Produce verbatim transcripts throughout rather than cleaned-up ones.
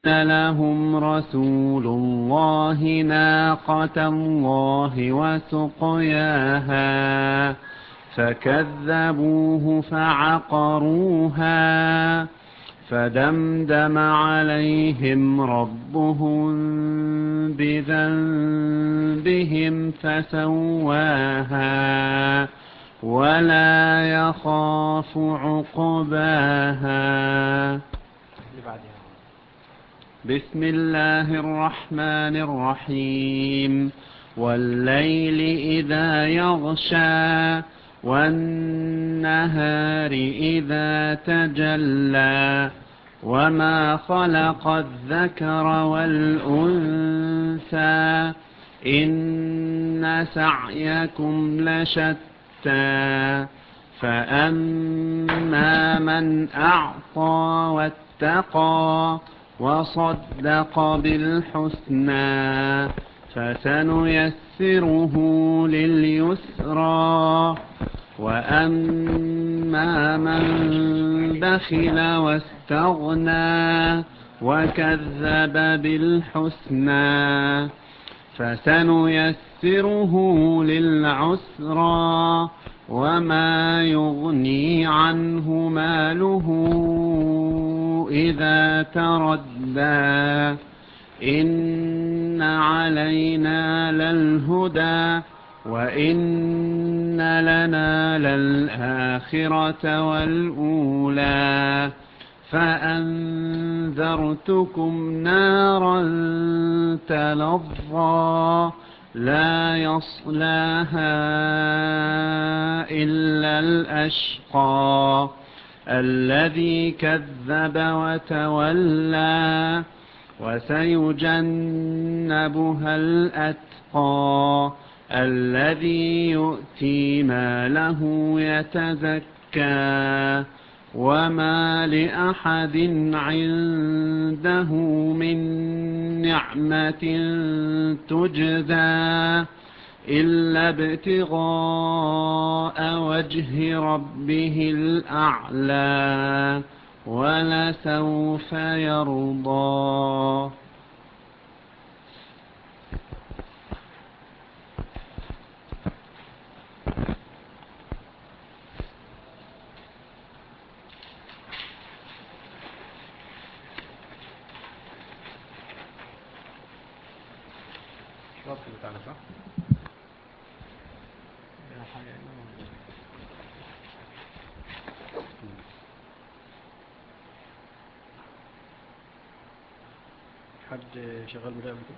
لهم رسول الله ناقة الله وسقياها فكذبوه فعقروها فدمدم عليهم ربهم بذنبهم فسواها ولا يخاف عقباها. بسم الله الرحمن الرحيم. والليل إذا يغشى والنهار إذا تجلى وما خلق الذكر والأنثى إن سعيكم لشتى فأما من أعطى واتقى وصدق بالحسنى فسنيسره لليسرى وأما من بخل واستغنى وكذب بالحسنى فسنيسره للعسرى وما يغني عنه ماله إذا تردى إن علينا للهدى وإن لنا للآخرة والأولى فأنذرتكم نارا تلظى لا يصلاها إلا الأشقى الذي كذب وتولى وسيجنبها الأتقى الذي يؤتي ماله يتزكى وما لأحد عنده من نعمة تجزى إلا ابتغاء وجه ربه الأعلى ولسوف يرضى. حد شغال مدام كده؟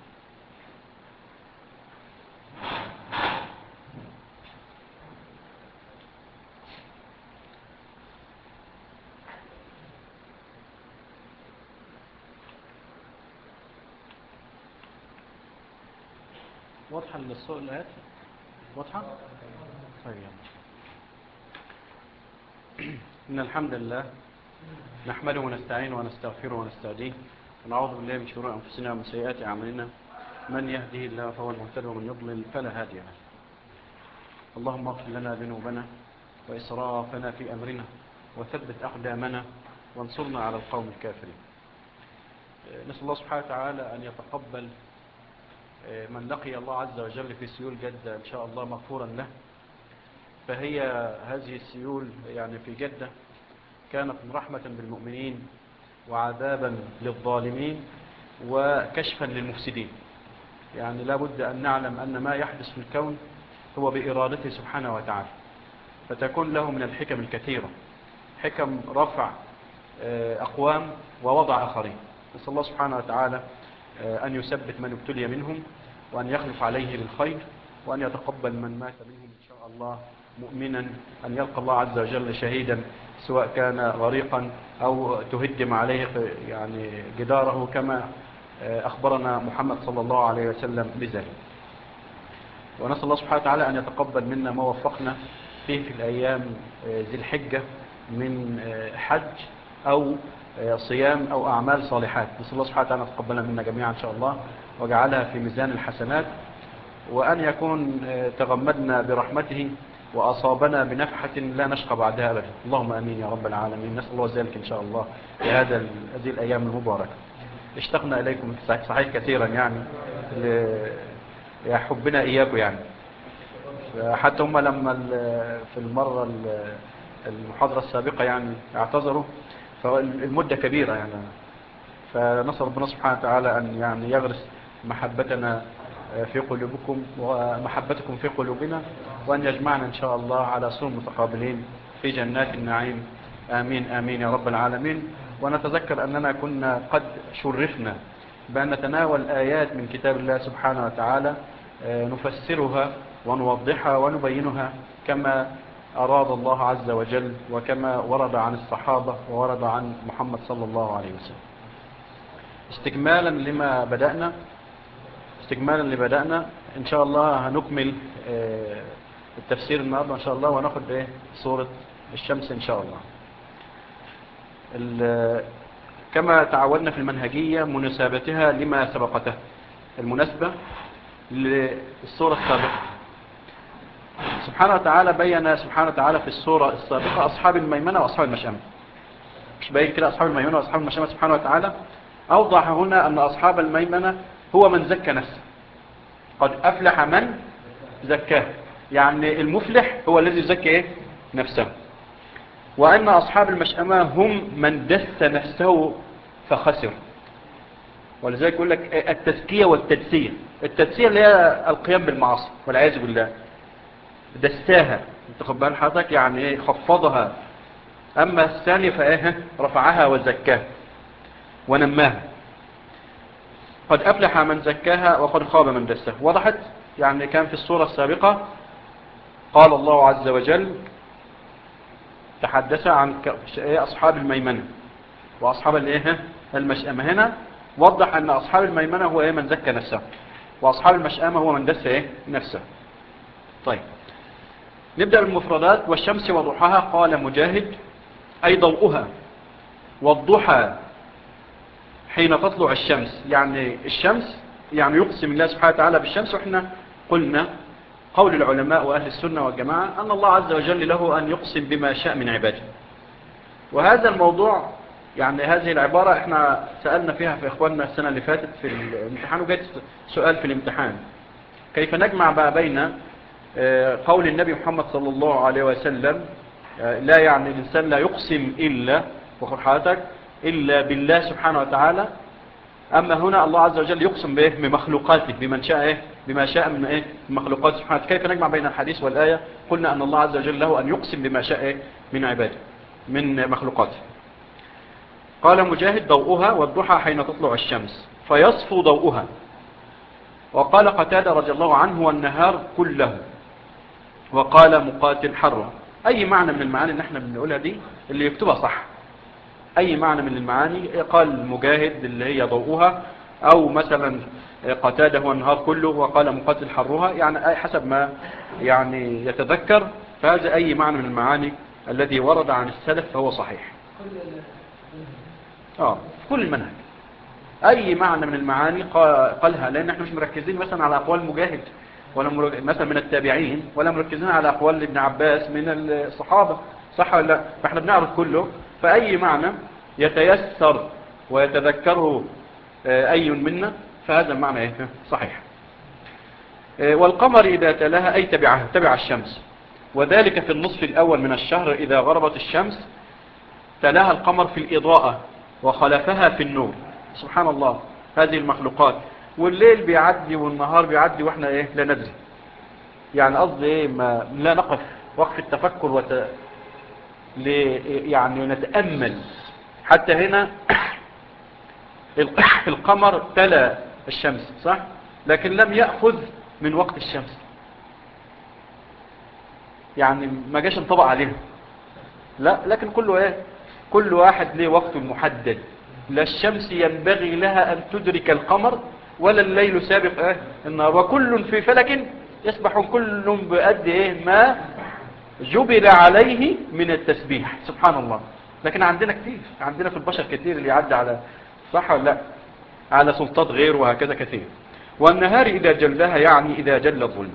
واضحة للصوت الآيات؟ واضحة؟ طيب. إن الحمد لله نحمده ونستعينه ونستغفره ونستهديه ونعوذ بالله من شرور أنفسنا ومن سيئات أعمالنا من يهده الله فهو المهتد ومن يضلل فلا هادي له. اللهم اغفر لنا ذنوبنا وإسرافنا في أمرنا وثبت أقدامنا وانصرنا على القوم الكافرين. نسأل الله سبحانه وتعالى أن يتقبل من لقي الله عز وجل في سيول جدة إن شاء الله مغفورا له. فهي هذه السيول يعني في جدة كانت رحمة بالمؤمنين وعذابا للظالمين وكشفا للمفسدين. يعني لا بد أن نعلم أن ما يحدث في الكون هو بإرادته سبحانه وتعالى، فتكون له من الحكم الكثيرة، حكم رفع أقوام ووضع آخرين. نسأل الله سبحانه وتعالى أن يثبت من ابتلي منهم وأن يخلف عليه بالخير وأن يتقبل من مات منهم إن شاء الله مؤمنا أن يلقى الله عز وجل شهيدا، سواء كان غريقا أو تهدم عليه يعني جداره كما أخبرنا محمد صلى الله عليه وسلم بذلك. ونسأل الله سبحانه وتعالى أن يتقبل منا ما وفقنا فيه في الأيام ذي الحجة من حج أو صيام أو أعمال صالحات. نسأل الله سبحانه وتعالى يتقبلنا منا جميعا إن شاء الله وجعلها في ميزان الحسنات، وأن يكون تغمدنا برحمته وأصابنا بنفحة لا نشقى بعدها أبدا. اللهم أمين يا رب العالمين. نسأل الله ذلك إن شاء الله في هذا هذه الأيام المباركة. اشتقنا إليكم صحيح كثيرا يعني لحبنا إياكم يعني. حتى هم لما في المرة المحاضرة السابقة يعني اعتذروا، فالمدة كبيرة يعني، فنسأل ربنا سبحانه وتعالى أن يعني يغرس محبتنا في قلوبكم ومحبتكم في قلوبنا، وأن يجمعنا إن شاء الله على سرور متقابلين في جنات النعيم. آمين آمين يا رب العالمين. ونتذكر أننا كنا قد شرفنا بأن نتناول آيات من كتاب الله سبحانه وتعالى نفسرها ونوضحها ونبينها كما أراد الله عز وجل، وكما ورد عن الصحابة وورد عن محمد صلى الله عليه وسلم. استكمالا لما بدأنا استكمالا اللي بدأنا إن شاء الله هنكمل التفسير النهاردة إن شاء الله، وناخد إيه سورة الشمس إن شاء الله. كما تعودنا في المنهجية مناسبتها لما سبقته، المناسبة للسورة السابقة. سبحانه وتعالى بين سبحانه وتعالى في السورة السابقة أصحاب الميمنة وأصحاب المشأمة. مش باين كده أصحاب الميمنة وأصحاب المشأمة؟ سبحانه وتعالى أوضح هنا أن أصحاب الميمنة هو من زكى نفسه، قد أفلح من زكاه، يعني المفلح هو الذي زكى إيه؟ نفسه. وأن أصحاب المشأمة هم من دس نفسه فخسر. ولذلك يقول لك التزكية والتدسية. التدسية اللي هي القيام بالمعاصي والعياذ بالله، دساها انت خد بال حضرتك، يعني ايه خفضها. اما الثاني فايه رفعها وزكاها ونماها. قد افلح من زكاها وقد خاب من دساها. وضحت يعني. كان في السورة السابقة قال الله عز وجل تحدث عن اصحاب الميمنة واصحاب الايه المشأمة. هنا وضح ان اصحاب الميمنة هو ايه من زكى نفسه، واصحاب المشأمة هو من دس ايه نفسه. طيب نبدأ بالمفردات. والشمس وضحاها قال مجاهد أي ضوءها، والضحى حين تطلع الشمس، يعني الشمس يعني يقسم الله سبحانه وتعالى بالشمس. وإحنا قلنا قول العلماء وأهل السنة والجماعة أن الله عز وجل له أن يقسم بما شاء من عباده. وهذا الموضوع يعني هذه العبارة إحنا سألنا فيها في إخواننا السنة اللي فاتت في الامتحان، وجدت سؤال في الامتحان كيف نجمع بقى بين قول النبي محمد صلى الله عليه وسلم لا يعني الإنسان لا يقسم إلا وخذ حضرتك إلا بالله سبحانه وتعالى. أما هنا الله عز وجل يقسم به بمخلوقاته بمن شاء إيه بما شاء من إيه مخلوقات سبحانه. كيف نجمع بين الحديث والآية؟ قلنا أن الله عز وجل له أن يقسم بما شاء إيه من عباده من مخلوقاته. قال مجاهد ضوءها والضحى حين تطلع الشمس فيصفو ضوءها. وقال قتادة رضي الله عنه والنهار كله. وقال مقاتل حره. أي معنى من المعاني اللي احنا بنقولها دي اللي يكتبها صح، أي معنى من المعاني قال مجاهد اللي هي ضوءها، أو مثلا قتاده هو النهار كله، وقال مقاتل حرها، يعني حسب ما يعني يتذكر. فهذا أي معنى من المعاني الذي ورد عن السلف فهو صحيح. آه كل المنهج أي معنى من المعاني قالها، لأن احنا مش مركزين مثلا على أقوال مجاهد ولا مثلا من التابعين، ولا مركزين على أقوال ابن عباس من الصحابة، صح ولا لا؟ فاحنا بنعرض كله. فأي معنى يتيسر ويتذكره أي منا فهذا المعنى ايه صحيح. والقمر إذا تلاها أي تبعها تبع الشمس، وذلك في النصف الأول من الشهر إذا غربت الشمس تلاها القمر في الإضاءة وخلفها في النور. سبحان الله هذه المخلوقات. والليل بيعدي والنهار بيعدي واحنا ايه لا ندري. يعني قصدي ايه ما لا نقف وقف التفكر وت... ل... يعني نتأمل. حتى هنا القمر تلا الشمس صح، لكن لم يأخذ من وقت الشمس، يعني ما جاش انطبق عليها، لا، لكن كله ايه كل واحد له وقت محدد. لا الشمس ينبغي لها أن تدرك القمر ولا الليل سابق ايه النهار، وكل في فلك يسبح، كل بقد ايه ما جبل عليه من التسبيح. سبحان الله. لكن عندنا كتير، عندنا في البشر كتير اللي يعدي على صح ولا لا على سلطات غير، وهكذا كثير. والنهار إذا جلها يعني إذا جل الظلم.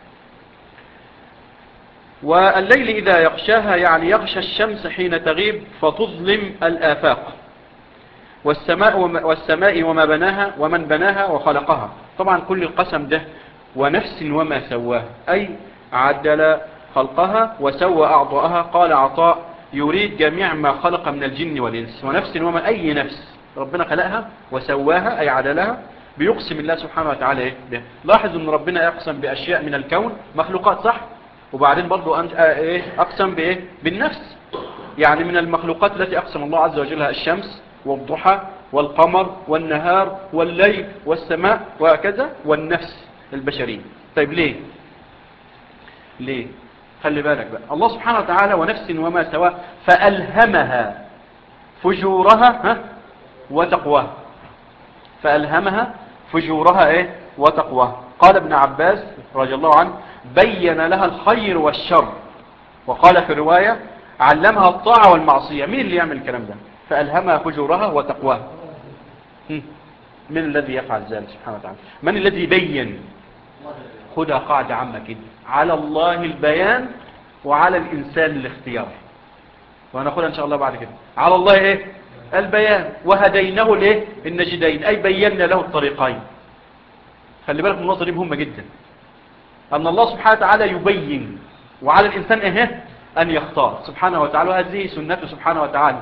والليل إذا يغشاها يعني يغشى الشمس حين تغيب فتظلم الآفاق. والسماء وما, والسماء وما بناها ومن بناها وخلقها. طبعا كل القسم ده ونفس وما سواها، أي عدل خلقها وسوى أعضاءها. قال عطاء يريد جميع ما خلق من الجن والإنس. ونفس وما أي نفس ربنا خلقها وسواها أي عدلها. بيقسم الله سبحانه وتعالى إيه به. لاحظ أن ربنا يقسم بأشياء من الكون مخلوقات صح، وبعدين برضو أقسم بإيه بالنفس. يعني من المخلوقات التي أقسم الله عز وجل الشمس والضحى والقمر والنهار والليل والسماء وهكذا، والنفس البشرية. طيب ليه ليه خلي بالك بقى، الله سبحانه وتعالى ونفس وما سواه فألهمها فجورها ها وتقواها. فألهمها فجورها ايه وتقواها. قال ابن عباس رضي الله عنه بين لها الخير والشر. وقال في رواية علمها الطاعة والمعصية. مين اللي يعمل الكلام ده؟ فألهمها فجورها وتقواها. من الذي يفعل ذلك سبحانه وتعالى؟ من الذي بين؟ خدها قاعدة عامة كده، على الله البيان وعلى الإنسان الاختيار. وهناخدها إن شاء الله بعد كده. على الله إيه البيان، وهديناه الايه النجدين، أي بينا له الطريقين. خلي بالك من النقطة دي مهمة جدا، أن الله سبحانه وتعالى يبين وعلى الإنسان إيه أن يختار سبحانه وتعالى، وهذه سنته سبحانه وتعالى.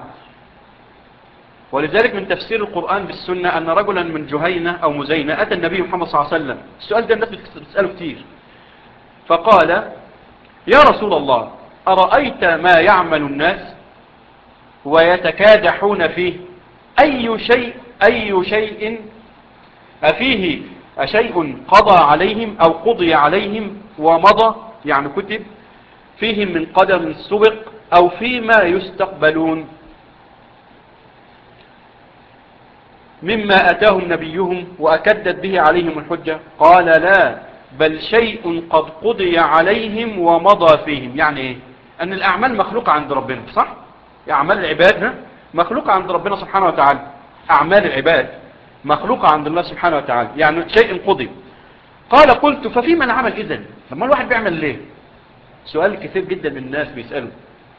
ولذلك من تفسير القرآن بالسنة أن رجلا من جهينة أو مزينة أتى النبي محمد صلى الله عليه وسلم. السؤال ده الناس بتسأله كتير. فقال يا رسول الله أرأيت ما يعمل الناس ويتكادحون فيه، أي شيء أي شيء أفيه أشيء قضى عليهم أو قضي عليهم ومضى، يعني كتب فيهم من قدر سبق أو فيما يستقبلون مما أتاهم نبيهم وأكدت به عليهم الحجة؟ قال لا، بل شيء قد قضي عليهم ومضى فيهم. يعني إيه؟ أن الأعمال مخلوقة عند ربنا صح؟ أعمال العباد مخلوقة عند ربنا سبحانه وتعالى. أعمال العباد مخلوقة عند الله سبحانه وتعالى، يعني شيء قضي. قال قلت ففيما العمل إذن؟ لما الواحد بيعمل ليه؟ سؤال كثير جدا من الناس بيسألوا.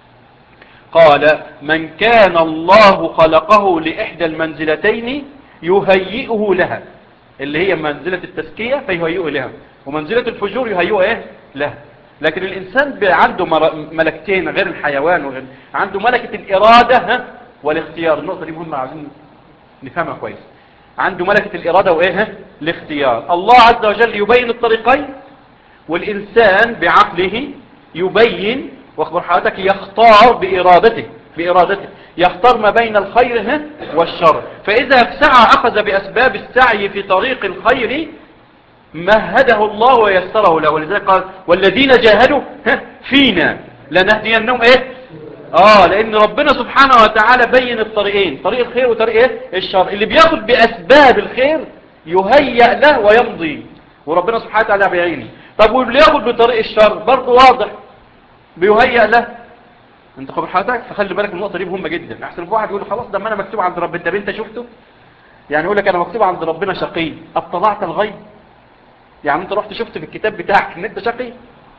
قال من كان الله خلقه لإحدى المنزلتين يهيئه لها، اللي هي منزلة التزكية فيهيئه لها، ومنزلة الفجور يهيئه إيه لها. لكن الإنسان عنده ملكتين غير الحيوان وغير، عنده ملكة الإرادة ها والاختيار. النقطة دي مهمة عايزين نفهمها كويس. عنده ملكة الإرادة وإيه ها الاختيار. الله عز وجل يبين الطريقين، والإنسان بعقله يبين، واخبر حضرتك يختار بإرادته بإرادته يختار ما بين الخير والشر. فإذا سعى أخذ بأسباب السعي في طريق الخير مهده الله ويسره له. ولذلك قال والذين جاهدوا فينا لنهدينهم ايه اه لان ربنا سبحانه وتعالى بين الطريقين، طريق الخير وطريق ايه الشر. اللي بياخد بأسباب الخير يهيأ له ويمضي، وربنا سبحانه وتعالى بيعينه. طب واللي ياخد بطريق الشر برضه واضح بيهيأ له. انت خبر حضرتك؟ فخلي بالك من النقطه دي مهمه جدا. احسن في واحد يقول خلاص ده ما انا مكتوب عند ربنا. طب انت شفته؟ يعني يقول لك انا مكتوب عند ربنا شقي، اطلعت الغيب؟ يعني انت رحت شفت في الكتاب بتاعك ان انت شقي؟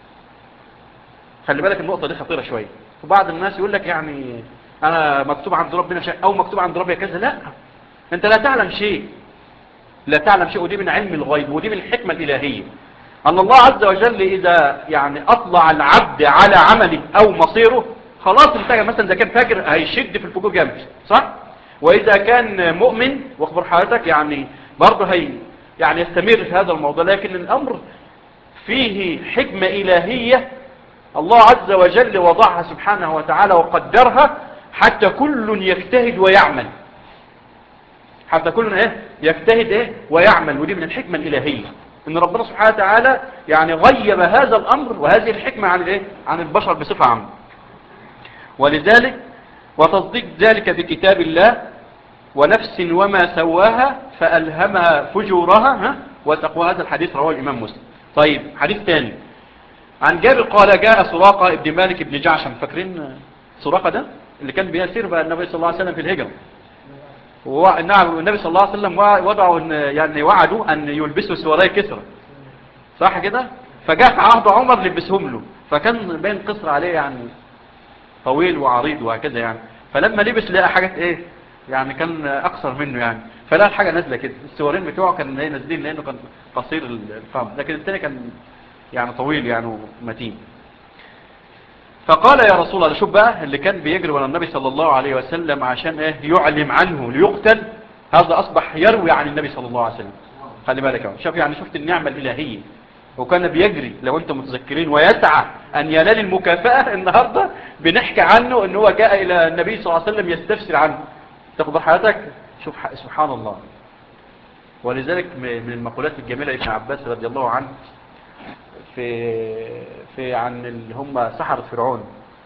خلي بالك النقطه دي خطيره شويه. وبعض الناس يقول لك يعني انا مكتوب عند ربنا شقي او مكتوب عند ربي كذا. لا، انت لا تعلم شيء، لا تعلم شيء، ودي من علم الغيب ودي من الحكمه الالهيه. أن الله عز وجل إذا يعني أطلع العبد على عمله أو مصيره خلاص انتهى. مثلا إذا كان فاجر هيشد في الفجور جامد صح؟ وإذا كان مؤمن واخبر حضرتك يعني برضه هي يعني يستمر في هذا الموضوع. لكن الأمر فيه حكمة إلهية الله عز وجل وضعها سبحانه وتعالى وقدرها حتى كل يجتهد ويعمل، حتى كل ايه يجتهد ايه ويعمل. ودي من الحكمة الإلهية ان ربنا سبحانه وتعالى يعني غيب هذا الامر وهذه الحكمة عن الايه عن البشر بصفة عامة. ولذلك وتصديق ذلك بكتاب الله ونفس وما سواها فألهمها فجورها ها وتقوى. هذا الحديث رواه الامام مسلم. طيب حديث ثاني عن جابر قال جاء سراقة ابن مالك ابن جعشم. فاكرين سراقة ده اللي كان بيسير بقى النبي صلى الله عليه وسلم في الهجرة؟ نعم النبي صلى الله عليه وسلم وضعوا يعني وعدوا أن يلبسوا سواري كسرى صح كده؟ فجاء في عهد عمر لبسهم له، فكان بين قصر عليه يعني طويل وعريض وهكذا يعني. فلما لبس لقى حاجات ايه يعني كان اقصر منه يعني، فلا الحاجة نازلة كده، السوارين بتوعه كان ايه نازلين لانه كان قصير القامة، لكن الثاني كان يعني طويل يعني ومتين. فقال يا رسول الله، شوف بقى اللي كان بيجري ورا النبي صلى الله عليه وسلم عشان ايه يعلم عنه ليقتل، هذا اصبح يروي عن النبي صلى الله عليه وسلم. خلي بالك اهو، شوف يعني شفت النعمة الالهية، وكان بيجري لو انتم متذكرين ويسعى ان ينال المكافأة. النهاردة بنحكي عنه ان هو جاء الى النبي صلى الله عليه وسلم يستفسر عنه. تاخد حياتك، شوف سبحان الله. ولذلك من المقولات الجميلة ابن عباس رضي الله عنه في في عن اللي هم سحرة فرعون،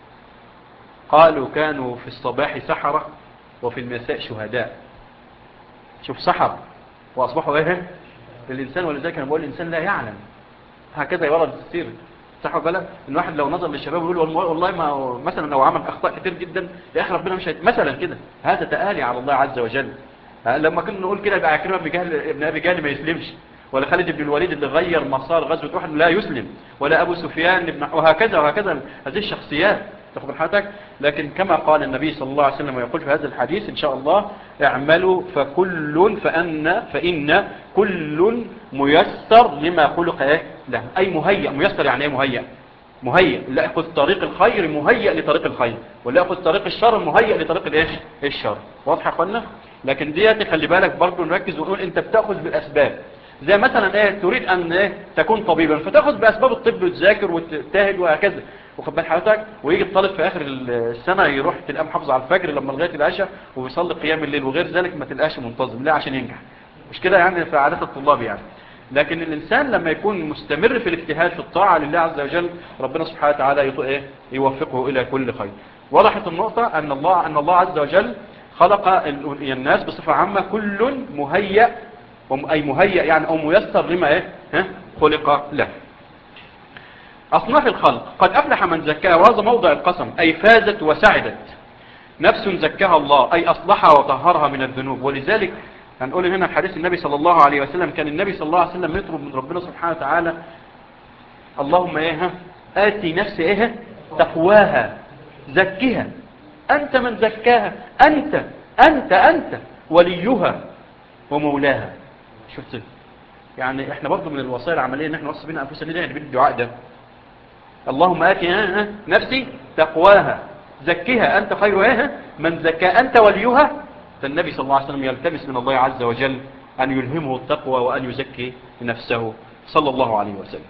قالوا كانوا في الصباح سحرة وفي المساء شهداء. شوف سحر واصبحوا ايه الانسان. ولذلك انا بقول الانسان لا يعلم، هكذا يورد السير. صح ولا لا؟ ان واحد لو نظر للشباب ويقول والله والله ما مثلا لو عمل اخطاء كتير جدا يا اخي ربنا مش هيت... مثلا كده، هذا تآلي على الله عز وجل. لما كنا نقول كده يبقى عكرمه بن جهل ابن ابي جهل ما يسلمش، ولا خالد بن الوليد اللي غير مسار غزوه احد لا يسلم، ولا ابو سفيان بن، وهكذا وهكذا هذه الشخصيات. تاخد حضرتك. لكن كما قال النبي صلى الله عليه وسلم ويقول في هذا الحديث ان شاء الله اعملوا فكل فان فان كل ميسر لما خلق ايه له، اي مهيئ. ميسر يعني ايه مهيئ؟ مهيئ، لا ياخذ طريق الخير مهيئ لطريق الخير، ولا ياخذ طريق الشر مهيئ لطريق الايش الشر. واضح يا اخوانا؟ لكن ديت خلي بالك برضه نركز ونقول انت بتاخذ بالاسباب. زي مثلا ايه تريد ان ايه تكون طبيبا، فتاخذ باسباب الطب وتذاكر وتجتهد وهكذا. واخد بال حضرتك؟ ويجي الطالب في اخر السنه يروح تلقاه محافظ على الفجر لما لغايه العشاء ويصلي قيام الليل وغير ذلك، ما تلقاش منتظم. لا عشان ينجح، مش كده يعني في عادات الطلاب يعني. لكن الإنسان لما يكون مستمر في الاجتهاد في الطاعة لله عز وجل، ربنا سبحانه وتعالى يوفقه إلى كل خير. وضحت النقطة أن الله أن الله عز وجل خلق الناس بصفة عامة كل مهيئ، أي مهيئ يعني أو ميسر لما إيه ها خلق له. أصناف الخلق: قد أفلح من زكاها، وهذا موضع القسم، أي فازت وسعدت نفس زكاها الله، أي أصلحها وطهرها من الذنوب. ولذلك هنقول هنا في حديث النبي صلى الله عليه وسلم، كان النبي صلى الله عليه وسلم يطلب من ربنا سبحانه وتعالى: اللهم ايه آتي نفسي ايه تقواها زكها أنت من زكاها، أنت أنت أنت وليها ومولاها. شفت يعني احنا برضو من الوصايا العملية ان احنا نوصي بينا أنفسنا ليه بالدعاء ده. اللهم آتي نفسي تقواها زكها أنت خير ايه من زكاها أنت وليها. فالنبي صلى الله عليه وسلم يلتمس من الله عز وجل أن يلهمه التقوى وأن يزكي نفسه صلى الله عليه وسلم.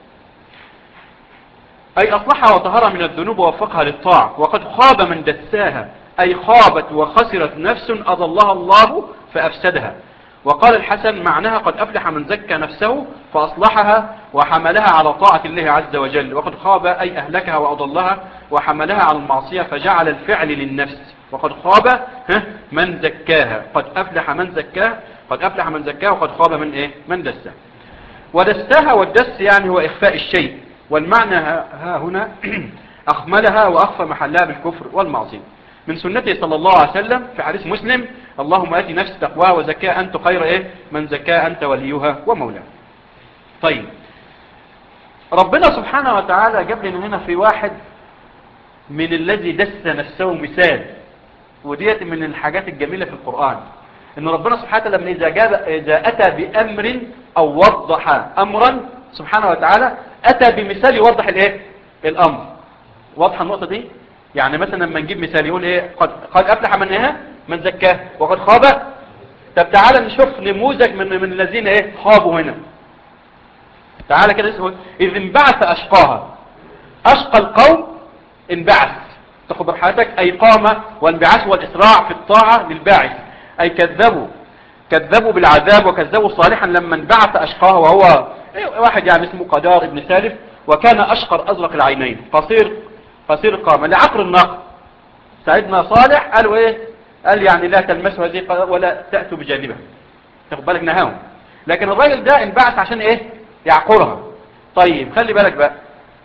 أي أصلحها وطهرها من الذنوب ووفقها للطاعة. وقد خاب من دساها، أي خابت وخسرت نفس أضلها الله فأفسدها. وقال الحسن معناها قد أفلح من زكى نفسه فأصلحها وحملها على طاعة الله عز وجل. وقد خاب أي أهلكها وأضلها وحملها على المعصية فجعل الفعل للنفس. وقد خاب من زكاها، قد أفلح من زكاها، قد أفلح من زكاها وقد خاب من إيه من دسها. ودسها، والدس يعني هو إخفاء الشيء، والمعنى ها هنا أخملها وأخفى محلها بالكفر والمعصية. من سنته صلى الله عليه وسلم في حديث مسلم: اللهم آتي نفس تقواها وزكاها أنت خير إيه من زكاها أنت وليها ومولاها. طيب ربنا سبحانه وتعالى جاب لنا هنا في واحد من الذي دس نفسه مثال، وديت من الحاجات الجميلة في القرآن، ان ربنا سبحانه وتعالى لما إذا, جاب إذا أتى بأمر أو وضح أمرا سبحانه وتعالى أتى بمثال يوضح الإيه الأمر. واضحة النقطة دي؟ يعني مثلا لما نجيب مثال يقول إيه قد, قد أفلح من إيه من زكاه وقد خاب. طب تعالى نشوف نموذج من من الذين إيه خابوا هنا. تعالى كده اسمه إذ انبعث أشقاها، أشقى القوم انبعث. تاخد حياتك أي قام وانبعث والإسراع في الطاعة للباعث، أي كذبوا كذبوا بالعذاب وكذبوا صالحا لما انبعث أشقاه، وهو واحد يعني اسمه قدار ابن سالف، وكان أشقر أزرق العينين قصير قصير القامة لعقر الناقة. سيدنا صالح قالوا ايه قال يعني لا تلمسوا هذه ولا تأتوا بجانبها. تاخد بالك نهاهم. لكن الراجل ده انبعث عشان ايه يعقرها. طيب خلي بالك بقى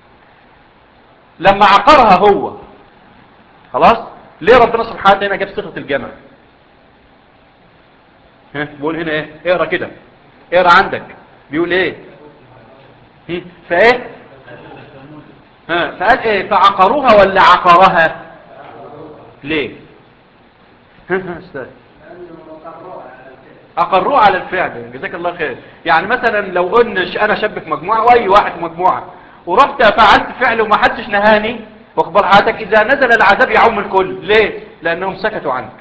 لما عقرها هو خلاص ليه ربنا سبحانه وتعالى جاب صيغه الجمع؟ ها بيقول هنا ايه اقرا كده اقرا عندك بيقول ايه فايه ها فقال ايه فعقروها ولا عقرها؟ ليه ها ها استاذ أقروه على الفعل. جزاك الله خير. يعني مثلا لو قلنا أنا شاب في مجموعة وأي واحد في مجموعة ورحت فعلت فعل وما حدش نهاني، واخبر حياتك إذا نزل العذاب يعم الكل. ليه؟ لأنهم سكتوا عنك.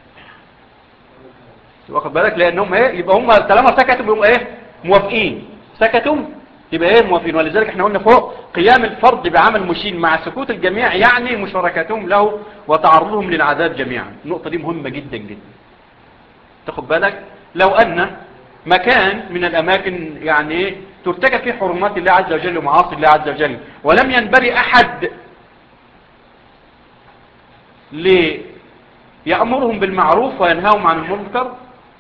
واخد بالك؟ لأنهم إيه؟ يبقى هم طالما سكتوا يبقوا إيه؟ موافقين. سكتوا يبقى إيه؟ موافقين. ولذلك إحنا قلنا فوق قيام الفرد بعمل مشين مع سكوت الجميع يعني مشاركتهم له وتعرضهم للعذاب جميعا. النقطة دي مهمة جدا جدا. تاخد بالك؟ لو أن مكان من الأماكن يعني إيه؟ ترتكب فيه حرمات الله عز وجل ومعاصي الله عز وجل، ولم ينبري أحد ليأمرهم بالمعروف وينهاهم عن المنكر،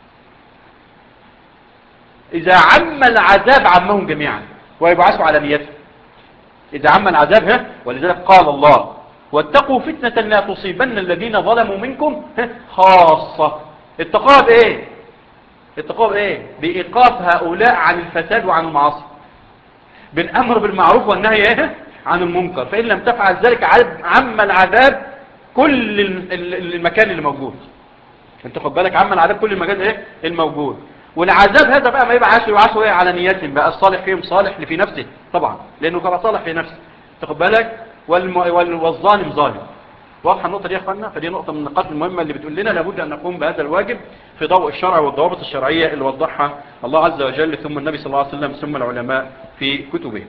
إذا عم العذاب عمهم جميعا ويبعثوا على نيتهم. إذا عم العذاب ها، ولذلك قال الله واتقوا فتنة لا تصيبن الذين ظلموا منكم خاصة. اتقوا بإيه؟ اتقوا بإيه؟ بإيقاف هؤلاء عن الفساد وعن المعاصي، بالأمر بالمعروف والنهي إيه؟ عن المنكر. فإن لم تفعل ذلك عم العذاب كل المكان اللي موجود. انت خد بالك؟ عم العذاب كل المكان ايه الموجود. والعذاب هذا بقى ما يبقى عاشوا يعاشوا ايه على نيتهم بقى. الصالح فيهم صالح في نفسه طبعا لانه كان صالح في نفسه. تاخد بالك؟ والم... وال... والظالم ظالم. واضحه النقطه دي يا اخوانا؟ فدي نقطه من النقاط المهمه اللي بتقول لنا لابد ان نقوم بهذا الواجب في ضوء الشرع والضوابط الشرعيه اللي وضحها الله عز وجل ثم النبي صلى الله عليه وسلم ثم العلماء في كتبه.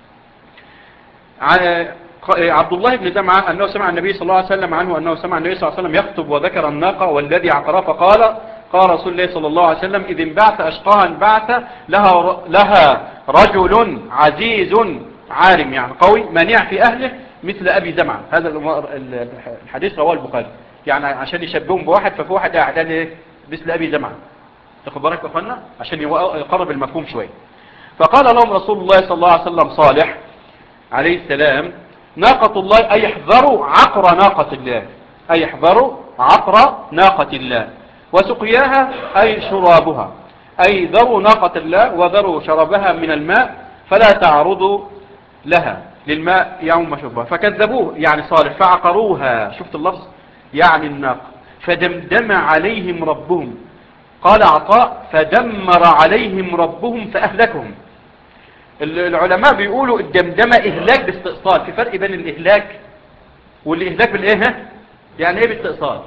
عبد الله بن زمعة أنه سمع النبي صلى الله عليه وسلم عنه أنه سمع النبي صلى الله عليه وسلم يخطب وذكر الناقة والذي عقرها فقال قال رسول الله صلى الله عليه وسلم إذ انبعث أشقاها انبعث لها, لها رجل عزيز عارم يعني قوي منيع في أهله مثل أبي زمعة. هذا الحديث رواه البخاري. يعني عشان يشبههم بواحد ففي واحد قاعد مثل أبي زمعة. تاخد بالك يا اخوانا عشان يقرب المفهوم شويه. فقال لهم رسول الله صلى الله عليه وسلم صالح عليه السلام ناقة الله أي احذروا عقر ناقة الله أي احذروا عقر ناقة الله وسقياها أي شرابها أي ذروا ناقة الله وذروا شرابها من الماء فلا تعرضوا لها للماء يوم شربها. فكذبوه يعني صالح فعقروها. شفت اللفظ؟ يعني الناقة. فدمدم عليهم ربهم. قال عطاء فدمر عليهم ربهم فأهلكهم. العلماء بيقولوا الدمدمة إهلاك باستئصال. في فرق بين الإهلاك والإهلاك بالإيه؟ يعني إيه باستئصال؟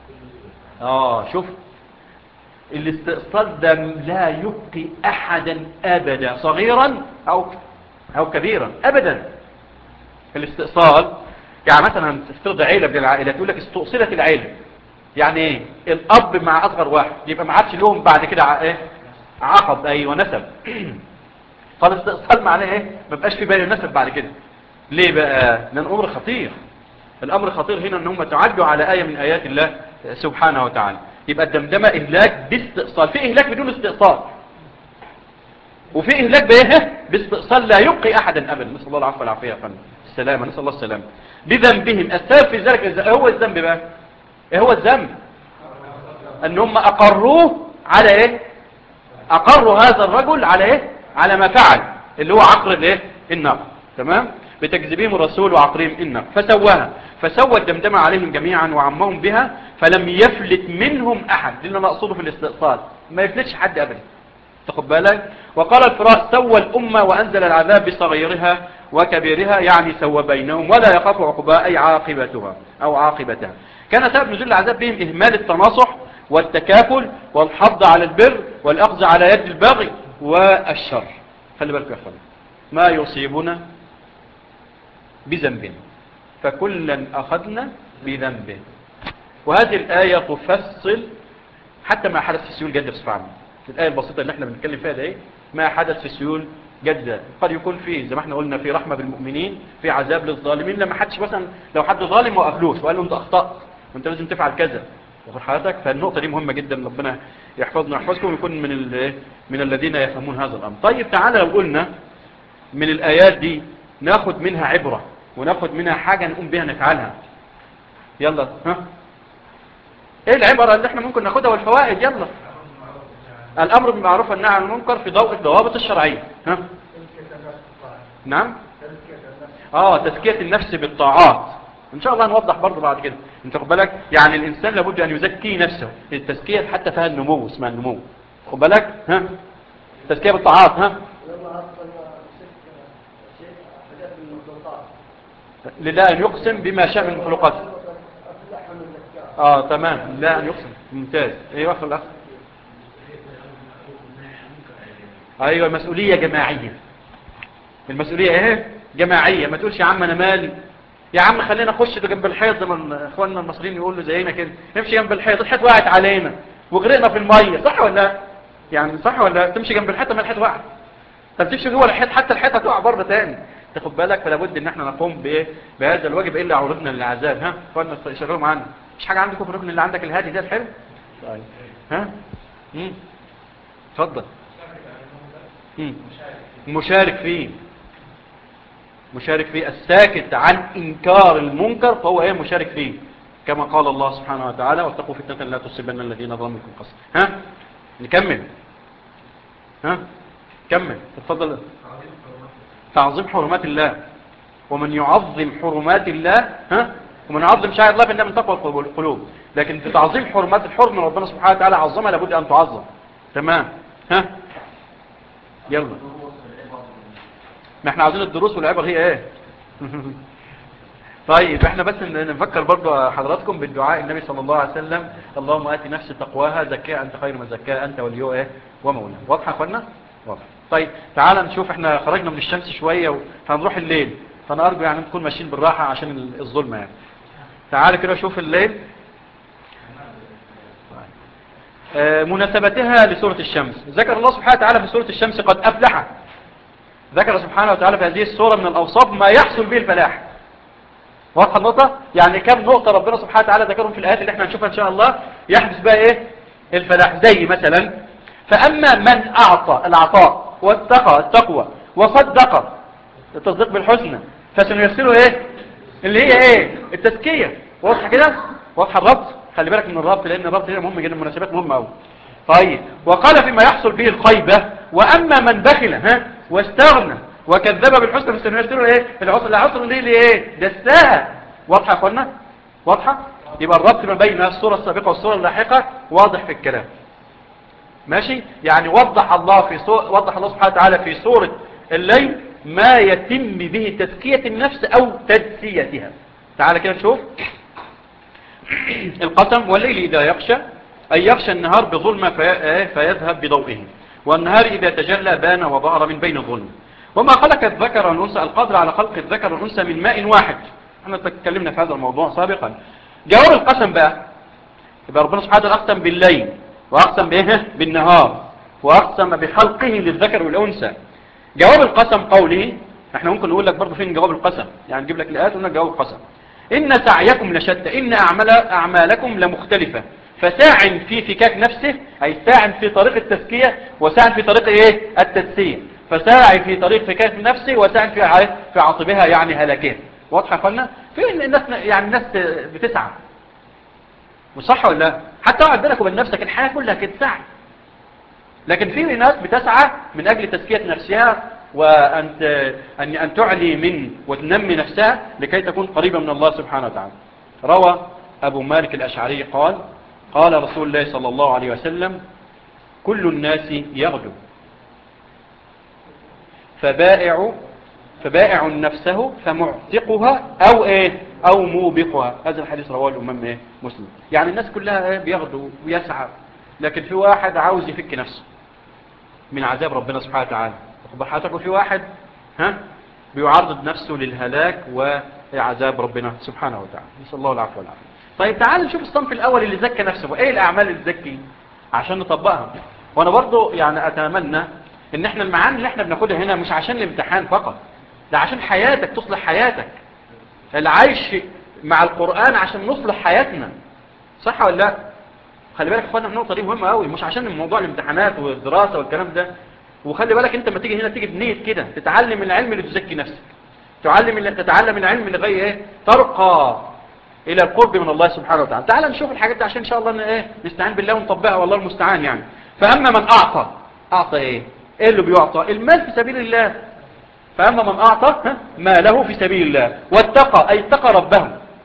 آه شوف الاستئصال ده لا يبقي أحدا أبدا صغيرا أو أو كبيرا أبدا. الاستئصال يعني مثلا تفترض عيلة من العائلات يقول لك استؤصلت العيلة. يعني إيه؟ الأب مع أصغر واحد يبقى ما عادش لهم بعد كده إيه؟ عقب أيوة نسب. فالاستئصال معناه ايه؟ ما بقاش في بالي نسب بعد كده. ليه بقى؟ لان الامر خطير. الامر خطير هنا ان هم تعدوا على آية من آيات الله سبحانه وتعالى. يبقى الدمدمة اهلاك باستئصال. في اهلاك بدون استئصال وفي اهلاك بايه؟ باستئصال لا يبقي احدا ابدا. نسال الله العفو والعافيه يا فندم. السلامه. نسال الله السلامه. بذنبهم. السبب في ذلك هو الذنب بقى. ايه هو الذنب؟ ان هم اقروه على ايه؟ اقروا هذا الرجل على ايه؟ على ما فعل اللي هو عقر الايه؟ الناقة. تمام؟ بتكذيبهم الرسول وعقرهم الناقة فسواها. فسوى الدمدمة عليهم جميعا وعمهم بها فلم يفلت منهم احد. دي اللي انا اقصده في الاستئصال. ما يفلتش حد ابدا. تاخد بالك؟ وقال الفراء سوى الامة وانزل العذاب بصغيرها وكبيرها يعني سوى بينهم ولا يخاف عقباء اي عاقبتها او عاقبتها. كان سبب نزول العذاب بهم اهمال التناصح والتكافل والحض على البر والاخذ على يد البغي والشر. خلي بالك يا اخوان ما يصيبنا بذنب فكلا اخذنا بذنبه. وهذه الآية تفصل حتى ما حدث في سيول جدة بصفة عامة. الآية البسيطة اللي احنا بنتكلم فيها ده ايه؟ ما حدث في سيول جدة قد يكون فيه زي ما احنا قلنا في رحمة بالمؤمنين في عذاب للظالمين. لما حدش مثلا لو حد ظالم وقفلوش وقال له انت اخطأت وانت لازم تفعل كذا وفي حياتك. فالنقطة دي مهمة جدا. ربنا يحفظنا ويحفظكم ويكون من من الذين يفهمون هذا الأمر. طيب تعالى لو قلنا من الآيات دي ناخد منها عبرة وناخد منها حاجة نقوم بها نفعلها. يلا ها ايه العبرة اللي احنا ممكن ناخدها والفوائد؟ يلا. الأمر بالمعروف والنهي عن المنكر في ضوء الضوابط الشرعية. ها نعم اه تزكية النفس بالطاعات. ان شاء الله هنوضح برضه بعد كده. انت خد بالك يعني الانسان لابد ان يزكي نفسه. التزكيه حتى فيها النمو، اسمها النمو. خد بالك ها، التزكيه بالطاعات ها. لله ان يقسم بما شاء من المخلوقات. اه تمام، لله ان يقسم، ممتاز. ايه وقت الاخ؟ ايوه المسؤوليه جماعيه. المسؤوليه ايه؟ جماعيه. ما تقولش يا عم انا مالي، يا عم خلينا نخش جنب الحيط زي ما اخواننا المصريين يقولوا زينا كده، نمشي جنب الحيط، الحيط وقعت علينا وغرقنا في الميه، صح ولا لا؟ يعني صح ولا لا؟ تمشي جنب الحيط ما الحيط وقعت، طب تمشي جوه الحيط حتى الحيط هتقع بره تاني. تاخد بالك؟ فلا بد ان احنا نقوم بايه؟ بهذا الواجب الا عرضنا للعذاب. ها اخواننا يشغلوا معانا. مش حاجه عندكم في الركن اللي عندك الهادي ده الحلو؟ طيب ها امم اتفضل. امم مشارك فيه، مشارك فيه. الساكت عن إنكار المنكر فهو ايه؟ مشارك فيه، كما قال الله سبحانه وتعالى واتقوا فتنة لا تصيبن الذين ظلموا منكم خاصة. ها نكمل. ها كمل اتفضل. تعظيم حرمات الله، ومن يعظم حرمات الله ها، ومن يعظم شعائر الله فإنها من تقوى القلوب. لكن في تعظيم حرمات الحرم ربنا سبحانه وتعالى عظمها، لابد أن تعظم. تمام ها يلا. ما احنا عاوزين الدروس والعبر هي ايه؟ طيب احنا بس نفكر برضو حضراتكم بالدعاء النبي صلى الله عليه وسلم: اللهم آتي نفسي تقواها زكاها انت خير من زكاها انت وليها ايه ومولاها. واضحه يا اخوانا؟ واضح. طيب تعالى نشوف، احنا خرجنا من الشمس شويه وهنروح الليل، فانا ارجو يعني نكون ماشيين بالراحه عشان الظلمه يعني. تعالى كده شوف الليل. آه مناسبتها لسوره الشمس. ذكر الله سبحانه وتعالى في سوره الشمس قد افلح. ذكر سبحانه وتعالى في هذه السوره من الاوصاف ما يحصل به الفلاح. واضحه النقطه؟ يعني كم نقطه ربنا سبحانه وتعالى ذكرهم في الايات اللي احنا هنشوفها ان شاء الله يحدث بها ايه؟ الفلاح. زي مثلا: فاما من اعطى، العطاء، واتقى، التقوى، وصدق، التصديق بالحسنى، فسنيسره ايه؟ اللي هي ايه؟ التزكيه. واضحه كده؟ واضحه الربط؟ خلي بالك من الربط لان الربط هنا مهم جدا، المناسبات مهمه قوي. طيب وقال فيما يحصل به الخيبه: واما من بخل ها واستغنى وكذب بالحسنى فسنيسره ايه؟ العسر. العسر دي اللي ايه؟ دساها. واضحه يا اخوانا؟ واضحه؟ يبقى الربط ما بين الصوره السابقه والصوره اللاحقه واضح في الكلام. ماشي؟ يعني وضح الله في صور وضح الله سبحانه وتعالى في سوره الليل ما يتم به تزكيه النفس او تدسيتها. تعال كده نشوف. القسم: والليل اذا يغشى، اي يغشى النهار بظلمه في... فيذهب بضوئه، والنهار اذا تجلى بان وظهر من بين الظلم. وما خلق الذكر والانثى، القادر على خلق الذكر والانثى من ماء واحد. احنا تكلمنا في هذا الموضوع سابقا. جواب القسم بقى، يبقى ربنا سبحانه وتعالى اقسم بالليل، واقسم بايه؟ بالنهار، واقسم بخلقه للذكر والانثى. جواب القسم قوله، احنا ممكن نقول لك برضه فين جواب القسم، يعني نجيب لك الايات ونقول لك جواب القسم: ان سعيكم لشتى، ان اعمال اعمالكم لمختلفه، فساع في فكاك نفسه، اي ساع في طريق التزكيه وساع في طريق ايه؟ التدسيه. فساع في طريق فكاك نفسه وساع في في عاطبها يعني هلاكها. واضحه يا اخوانا؟ في الناس يعني الناس بتسعى، مش صح ولا لا؟ حتى اقعد بينك وبين نفسك الحياه كلها كده سعي. لكن في ناس بتسعى من اجل تزكيه نفسها وان ان ان تعلي من وتنمي نفسها لكي تكون قريبه من الله سبحانه وتعالى. روى ابو مالك الاشعري قال: قال رسول الله صلى الله عليه وسلم: كل الناس يغدو، فبائع فبائع نفسه فمعتقها او ايه؟ او موبقها. هذا الحديث رواه الامام ايه؟ مسلم. يعني الناس كلها ايه؟ بيغدو ويسعى، لكن في واحد عاوز يفك نفسه من عذاب ربنا سبحانه وتعالى. حضرتك في واحد ها بيعرض نفسه للهلاك وعذاب ربنا سبحانه وتعالى. نسأل الله العفو والعافية. طيب تعال نشوف الصنف الاول اللي زكى نفسه، وايه الاعمال اللي تزكي عشان نطبقها. وانا برضو يعني اتمنى ان احنا المعاني اللي احنا بناخدها هنا مش عشان الامتحان فقط، ده عشان حياتك، تصلح حياتك. العيش مع القرآن عشان نصلح حياتنا، صح ولا لا؟ خلي بالك يا اخوانا النقطه دي مهمه قوي، مش عشان الموضوع الامتحانات والدراسه والكلام ده. وخلي بالك انت لما تيجي هنا تيجي بنيه كده تتعلم العلم اللي تزكي نفسك، تعلم اللي تتعلم العلم اللي غير ايه؟ ترقى الى القرب من الله سبحانه وتعالى. تعال نشوف الحاجات دي عشان ان شاء الله ايه نستعين بالله ونطبقها، والله المستعان يعني. فاما من اعطى، اعطى ايه؟ ايه اللي بيعطى؟ المال في سبيل الله. فاما من اعطى ما له في سبيل الله، واتقى اي اتقى ربه.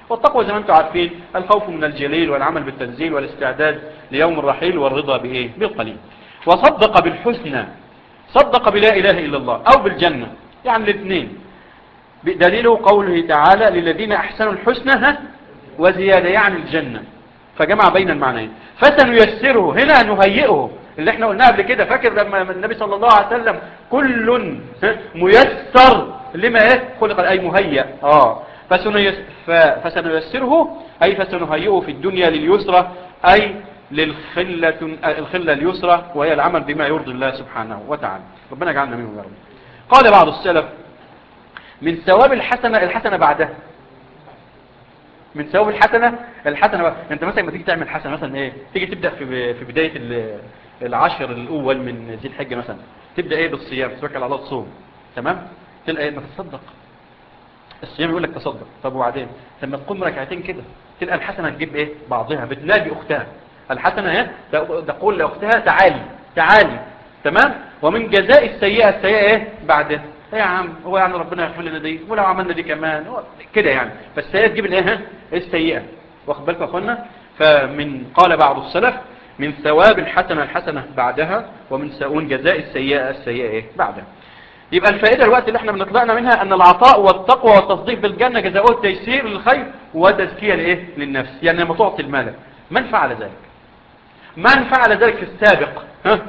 والتقوى زي ما انتم عارفين الخوف من الجليل والعمل بالتنزيل والاستعداد ليوم الرحيل والرضا بايه؟ بالقليل. وصدق بالحسنى، صدق بلا اله الا الله او بالجنة، يعني الاثنين. دليله قوله تعالى للذين احسنوا الحسنى ها وزيادة، يعني الجنة. فجمع بين المعنيين. فسنيسره، هنا نهيئه اللي احنا قلناه قبل كده. فاكر لما النبي صلى الله عليه وسلم كل ميسر لما ايه خلق، اي مهيئ. اه فسنيس فسنيسره اي فسنهيئه في الدنيا لليسرى، اي للخلة الخلة اليسرى، وهي العمل بما يرضي الله سبحانه وتعالى. ربنا يجعلنا منهم يا رب. قال بعض السلف من ثواب الحسنة الحسنة بعدها، من ثواب الحسنة الحسنة بقى. انت مثلا لما تيجي تعمل حسنة مثلا ايه، تيجي تبدأ في في بداية العشر الاول من ذي الحجة مثلا، تبدأ ايه بالصيام، توكل على الله تصوم، تمام، تلقى ايه ما تصدق. الصيام يقول لك تصدق، طب وبعدين لما تقوم ركعتين كده تلقى الحسنة تجيب ايه بعضها، بتنادي اختها الحسنة ايه، تقول لاختها تعالي تعالي، تمام. ومن جزاء السيئة السيئة ايه بعدها. ايه يا عم هو يعني ربنا يغفر لنا دي ولو عملنا دي كمان كده يعني، فالسيئة تجيب الايه السيئة. واخد بالكم يا اخوانا؟ فمن قال بعض السلف من ثواب الحسنة الحسنة بعدها، ومن ومن جزاء السيئة السيئة ايه بعدها. يبقى الفائدة الوقت اللي احنا بنطلعنا منها ان العطاء والتقوى والتصديق بالجنة جزاؤه التيسير للخير وتزكية لايه للنفس. يعني لما تعطي المال، من فعل ذلك؟ من فعل ذلك في السابق؟ ها؟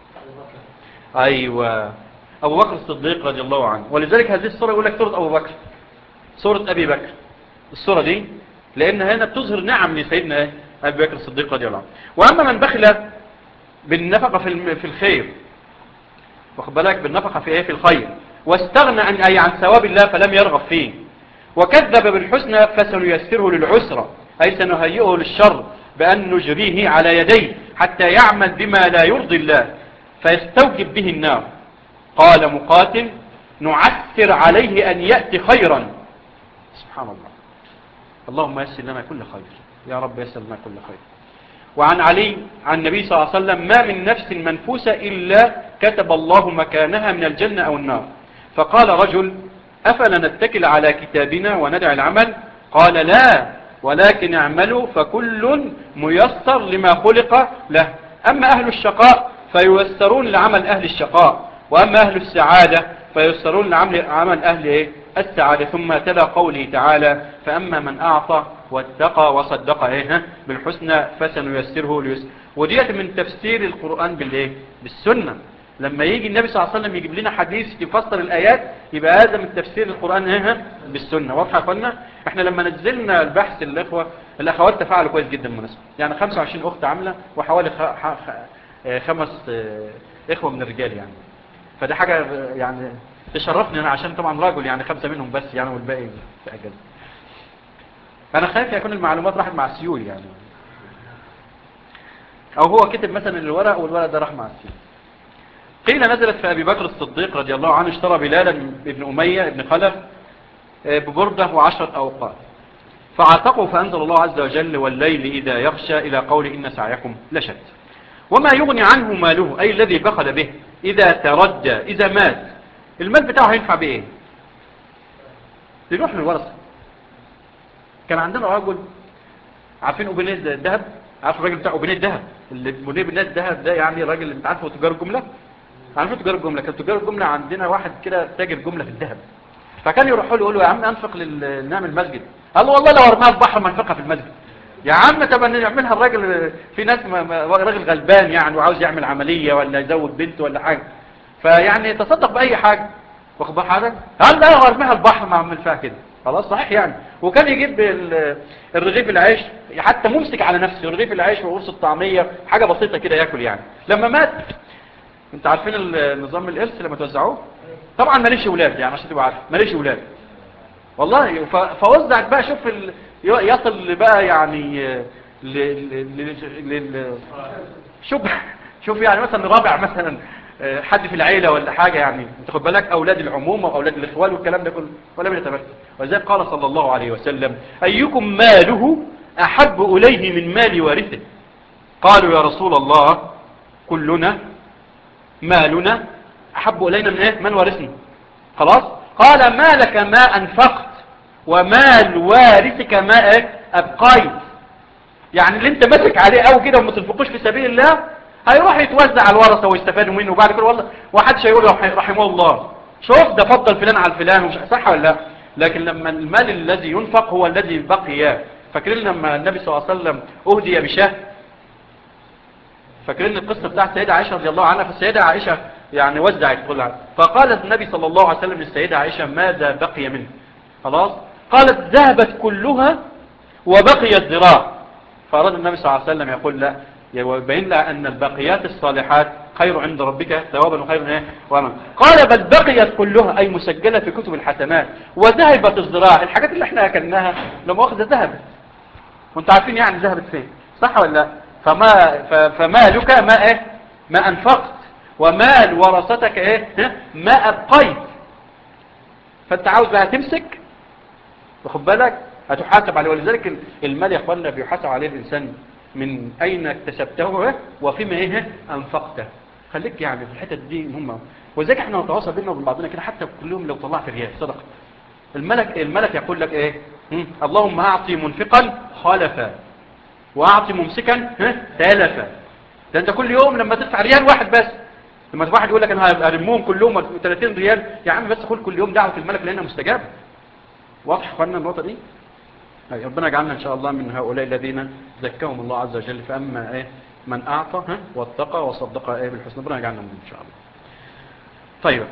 ايوه ابو بكر الصديق رضي الله عنه. ولذلك هذه الصورة يقول لك صورة ابو بكر، صورة ابي بكر. الصورة دي لان هنا بتظهر نعم لسيدنا ابي بكر الصديق رضي الله عنه. واما من بخل بالنفقة في في الخير، واخد بالك، بالنفقة في ايه في الخير، واستغنى عن اي عن ثواب الله فلم يرغب فيه، وكذب بالحسنى فسنيسره للعسرى، اي سنهيئه للشر بان نجريه على يديه حتى يعمل بما لا يرضي الله فيستوجب به النار. قال مقاتل نعسر عليه ان يأتي خيرا. سبحان الله. اللهم يسر لنا كل خير يا رب، يسر لنا كل خير. وعن علي عن النبي صلى الله عليه وسلم ما من نفس منفوسة إلا كتب الله مكانها من الجنة أو النار. فقال رجل أفلا نتكل على كتابنا وندع العمل؟ قال لا، ولكن اعملوا فكل ميسر لما خلق له. أما أهل الشقاء فييسرون لعمل أهل الشقاء، وأما أهل السعادة فييسرون لعمل أهل إيه؟ السعادة. ثم تلا قوله تعالى فأما من أعطى واتقى وصدق إيه بالحسنى فسنيسره ليسر. وديت من تفسير القرآن بالإيه؟ بالسنة. لما يجي النبي صلى الله عليه وسلم يجيب لنا حديث يفسر الآيات، يبقى هذا من تفسير القرآن ايه بالسنة. واضحة يا اخوانا؟ احنا لما نزلنا البحث الإخوة الأخوات تفاعلوا كويس جدا بالمناسبة، يعني خمسة وعشرين أخت عاملة وحوالي خ... خ... خمس إخوة من الرجال يعني. فده حاجة يعني تشرفني أنا، عشان طبعا راجل يعني خمسة منهم بس يعني، والباقي في أجل. أنا خايف يكون المعلومات راحت مع السيول يعني، أو هو كتب مثلا الورق والورق ده راح مع السيول. قيل نزلت في أبي بكر الصديق رضي الله عنه اشترى بلالا ابن أمية ابن خلف ببردة وعشرة أوقات فعتقوا، فأنزل الله عز وجل والليل إذا يغشى إلى قول إن سعيكم لشتى. وما يغني عنه ماله أي الذي بخل به إذا تردى، إذا مات المال بتاعه هينفع بإيه؟ يروح للورثة. كان عندنا رجل عارفين أبنية الذهب، عارف الراجل بتاع أبنية الذهب اللي أبنية الذهب ده، يعني الراجل اللي انت عارفه تجار الجملة، عارفين تجار الجملة. كان تجار الجملة عندنا واحد كده تاجر جملة في الذهب، فكان يروحوا له يقولوا يا عم انفق لنعمل مسجد. قال له والله لو ارماها في بحر ما انفقها في المسجد. يا عم طب نعملها الراجل، في ناس راجل غلبان يعني وعاوز يعمل عملية ولا يزود بنته ولا حاجة، فيعني تصدق بأي حاجة، واخد بال حضرتك؟ قال لا لو ارميها البحر ما اعمل فيها كده. خلاص صحيح يعني. وكان يجيب الرغيف العيش حتى ممسك على نفسه، رغيف العيش وقرص الطعمية حاجة بسيطة كده ياكل يعني. لما مات، انت عارفين النظام الارث لما توزعوه، طبعا ماليش اولاد يعني عشان تبقوا عارف ماليش اولاد والله. فوزعت بقى، شوف ال... يصل بقى يعني ل... ل... ل... ل... شوف شوف يعني مثلا رابع مثلا حد في العيلة ولا حاجة يعني، انت خد بالك، اولاد العمومة واولاد الاخوال والكلام ده كله ولا بيتبرك. ولذلك قال صلى الله عليه وسلم ايكم ماله احب اليه من مال وارثه؟ قالوا يا رسول الله كلنا مالنا احب الينا من ايه من ورثنا. خلاص قال ما لك ما انفقت؟ ومال وارثك ما إيه؟ أبقيت. يعني اللي انت ماسك عليه قوي كده وما تنفقوش في سبيل الله هيروح يتوزع على الورثه ويستفادوا منه، وبعد كده والله وحدش هيقول رحمه الله شوف ده فضل فلان على فلان، ومش صح ولا لا؟ لكن لما المال الذي ينفق هو الذي بقي. فاكرين لما النبي صلى الله عليه وسلم اهدي بشاه؟ فاكرين القصه بتاعت السيده عائشه رضي الله عنها؟ فالسيده عائشه يعني وزعت كلها، فقالت النبي صلى الله عليه وسلم للسيده عائشه ماذا بقي منه؟ خلاص قالت ذهبت كلها وبقي الذراع. فأراد النبي صلى الله عليه وسلم يقول لا، يبين لها أن الباقيات الصالحات خير عند ربك ثوابا وخير ايه وامل. قال بل بقيت كلها أي مسجلة في كتب الحسنات وذهبت الذراع. الحاجات اللي احنا أكلناها لما أخذ ذهبت، وانتوا عارفين يعني ذهبت فين، صح ولا لا؟ فما فمالك ما ايه ما أنفقت، ومال ورثتك ايه ما أبقيت. فانت عاوز بقى تمسك واخد بالك هتحاسب عليه. ولذلك المال يا اخوانا بيحاسب عليه الانسان من اين اكتسبته وفيما ايه انفقته. خليك يعني في الحته دي مهمه. ولذلك احنا نتواصل بيننا وبين بعضنا كده، حتى كل يوم لو طلعت ريال صدقه الملك الملك يقول لك ايه اللهم اعطي منفقا خلفا واعطي ممسكا تلفا. ده انت كل يوم لما تدفع ريال واحد بس، لما واحد يقول لك انا هرمهم كلهم ثلاثين ريال، يا عم بس خد كل يوم دعوه الملك لانها مستجابه. واضح يا اخوانا النقطه دي؟ ربنا يجعلنا ان شاء الله من هؤلاء الذين زكاهم الله عز وجل. فاما ايه من اعطى ها واتقى وصدق ايه بالحسنى. ربنا يجعلنا منهم ان شاء الله. طيب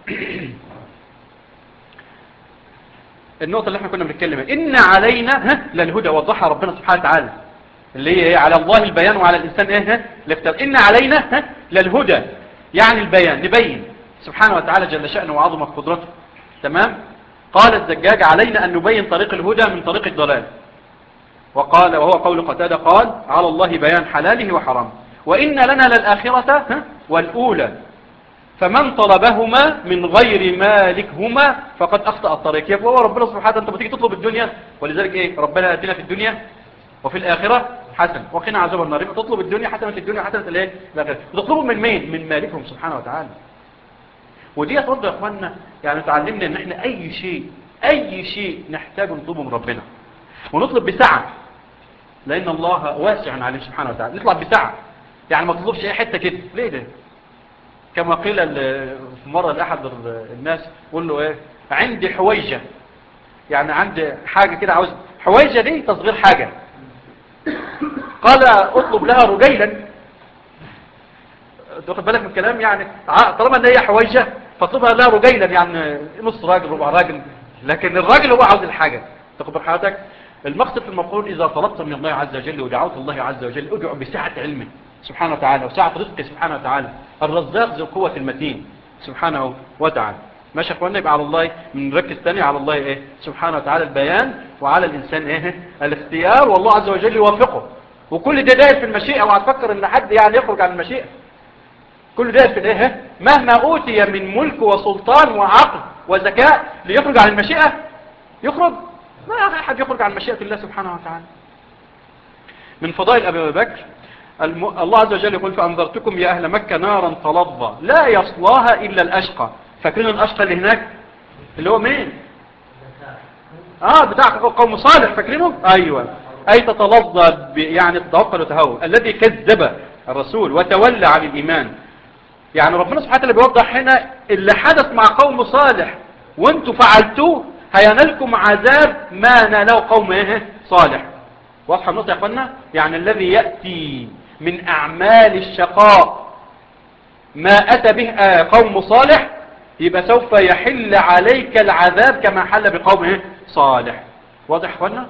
النقطه اللي احنا كنا بنتكلم ان علينا ها للهدى، وضحها ربنا سبحانه وتعالى اللي هي ايه على الله البيان وعلى الانسان ايه الاختيار. ان علينا ها للهدى يعني البيان، نبين سبحانه وتعالى جل شأنه وعظمت قدرته. تمام. قال الزجاج علينا أن نبين طريق الهدى من طريق الضلال. وقال وهو قول قتادة قال على الله بيان حلاله وحرامه. وإن لنا للآخرة والأولى فمن طلبهما من غير مالكهما فقد أخطأ الطريق. يبقى هو ربنا سبحانه أنت بتيجي تطلب الدنيا، ولذلك إيه ربنا أتنا في الدنيا وفي الآخرة حسن وقنا عذاب النار. يبقى تطلب الدنيا حسنة في الدنيا حسنة الإيه الآخرة. تطلبهم من مين؟ من مالكهم سبحانه وتعالى. ودي برضه يا اخوانا يعني تعلمنا ان احنا اي شيء اي شيء نحتاج نطلبه من ربنا ونطلب بسعه، لان الله واسع عليه سبحانه وتعالى. نطلب بسعه يعني ما تطلبش اي حته كده. ليه ده؟ كما قيل في مره لاحد الناس قول له ايه عندي حويجه، يعني عندي حاجه كده عاوز. حويجه دي تصغير حاجه. قال اطلب لها رجيلا. تاخد بالك من الكلام؟ يعني طالما ان هي حويجه فاطلبها لها رجيلا، يعني نص راجل ربع راجل، لكن الراجل هو عاوز الحاجه. تاخد بال حضرتك؟ المقصد في المقول اذا طلبت من الله عز وجل ودعوت الله عز وجل ادعو بسعه علمه سبحانه وتعالى وسعه رزقه سبحانه وتعالى. الرزاق ذو القوه المتين سبحانه وتعالى. ماشي يا اخوانا؟ يبقى على الله نركز ثاني على الله ايه سبحانه وتعالى البيان، وعلى الانسان ايه الاختيار، والله عز وجل يوفقه. وكل ده داير في المشيئه، وهتفكر ان حد يعني يخرج عن المشيئه. كل ده في الايه مهما اوتي من ملك وسلطان وعقل وذكاء ليخرج عن المشيئة يخرج؟ ما احد يخرج عن مشيئة الله سبحانه وتعالى. من فضائل ابي بكر الم... الله عز وجل يقول فانذرتكم يا اهل مكة نارا تلظى لا يصلاها الا الاشقى. فاكرين الاشقى اللي هناك اللي هو مين؟ اه بتاع قوم صالح. فاكرينه؟ ايوه. اي تتلظى ب... يعني تتوكل وتهون الذي كذب الرسول وتولى عن الايمان. يعني ربنا سبحانه وتعالى بيوضح هنا اللي حدث مع قوم صالح وانتوا فعلتوه هينالكم عذاب ما ناله قوم ايه صالح. واضحه النقطه يا اخوانا؟ يعني الذي ياتي من اعمال الشقاء ما اتى به قوم صالح يبقى سوف يحل عليك العذاب كما حل بقوم ايه صالح. واضح يا اخوانا؟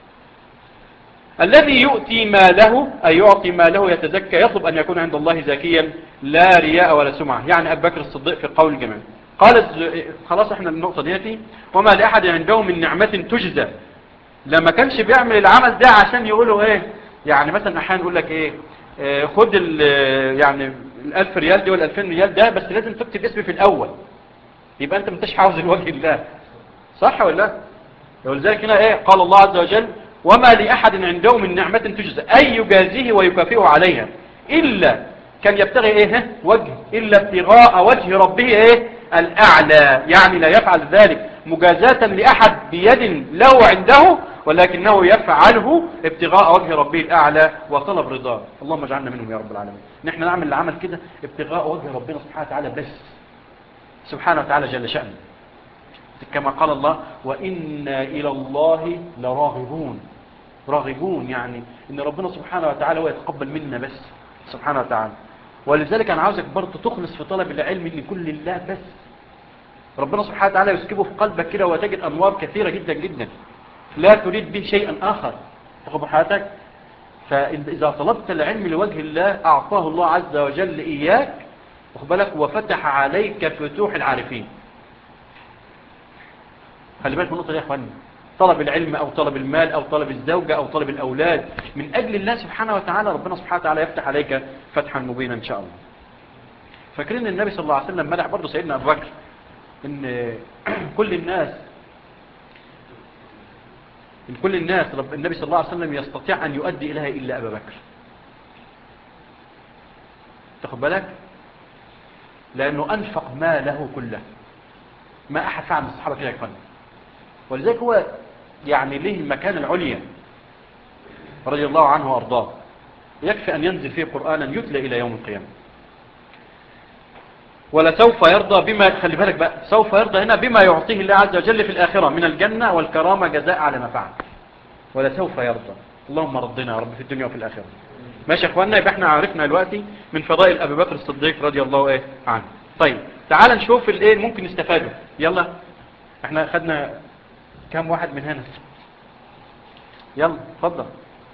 الذي يؤتي ماله أي يعطي ماله يتزكى يطلب أن يكون عند الله زكيا لا رياء ولا سمعة. يعني أبو بكر الصديق في القول الجميل قال خلاص احنا النقطة ديتي وما لأحد عنده من نعمة تجزى. لما كانش بيعمل العمل ده عشان يقولوا ايه يعني مثلا احيانا يقول لك ايه اه خد يعني الالف ريال دي ولا الالفين ريال ده بس لازم تكتب اسمي في الاول يبقى انت متش عاوز الوجه الله. صح ولا لا؟ ولذلك هنا ايه قال الله عز وجل وما لأحد عنده من نعمة تجزى أي يجازيه ويكافئه عليها إلا كان يبتغي إيه وجه إلا ابتغاء وجه ربه إيه الأعلى. يعني لا يفعل ذلك مجازاة لأحد بيد له عنده، ولكنه يفعله ابتغاء وجه ربه الأعلى وطلب رضاه. اللهم اجعلنا منهم يا رب العالمين. نحن نعمل العمل كده ابتغاء وجه ربنا سبحانه وتعالى بس، سبحانه وتعالى جل شأنه، كما قال الله وإنا إلى الله لراغبون. راغبون يعني إن ربنا سبحانه وتعالى هو يتقبل منا بس سبحانه وتعالى. ولذلك أنا عاوزك برضه تخلص في طلب العلم إن كل الله بس. ربنا سبحانه وتعالى يسكبه في قلبك كده وتجد أنوار كثيرة جدا جدا لا تريد به شيئا آخر. تخبر حياتك. فإذا طلبت العلم لوجه الله أعطاه الله عز وجل إياك، وخبالك وفتح عليك فتوح العارفين. خلي بالك من النقطة دي يا أخواني. طلب العلم أو طلب المال أو طلب الزوجة أو طلب الأولاد من أجل الله سبحانه وتعالى، ربنا سبحانه وتعالى يفتح عليك فتحا مبينا إن شاء الله. فاكرين النبي صلى الله عليه وسلم مدح برضه سيدنا أبو بكر إن كل الناس إن كل الناس النبي صلى الله عليه وسلم يستطيع أن يؤدي إليها إلا أبا بكر. تاخد بالك؟ لأنه أنفق ماله كله، ما أحد فعل من الصحابة كده يكفن. ولذلك هو يعني له المكانة العليا رضي الله عنه وأرضاه، يكفي أن ينزل فيه قرآنا يتلى إلى يوم القيامة. ولسوف يرضى بما، خلي بالك بقى، سوف يرضى هنا بما يعطيه الله عز وجل في الآخرة من الجنة والكرامة جزاء على ما فعل. ولسوف يرضى. اللهم رضنا يا رب في الدنيا وفي الآخرة. ماشي يا اخواننا. يبقى احنا عرفنا دلوقتي من فضائل ابي بكر الصديق رضي الله ايه عنه. طيب تعال نشوف الايه ممكن نستفاده. يلا احنا خدنا كم واحد من هنا؟ يلا اتفضل.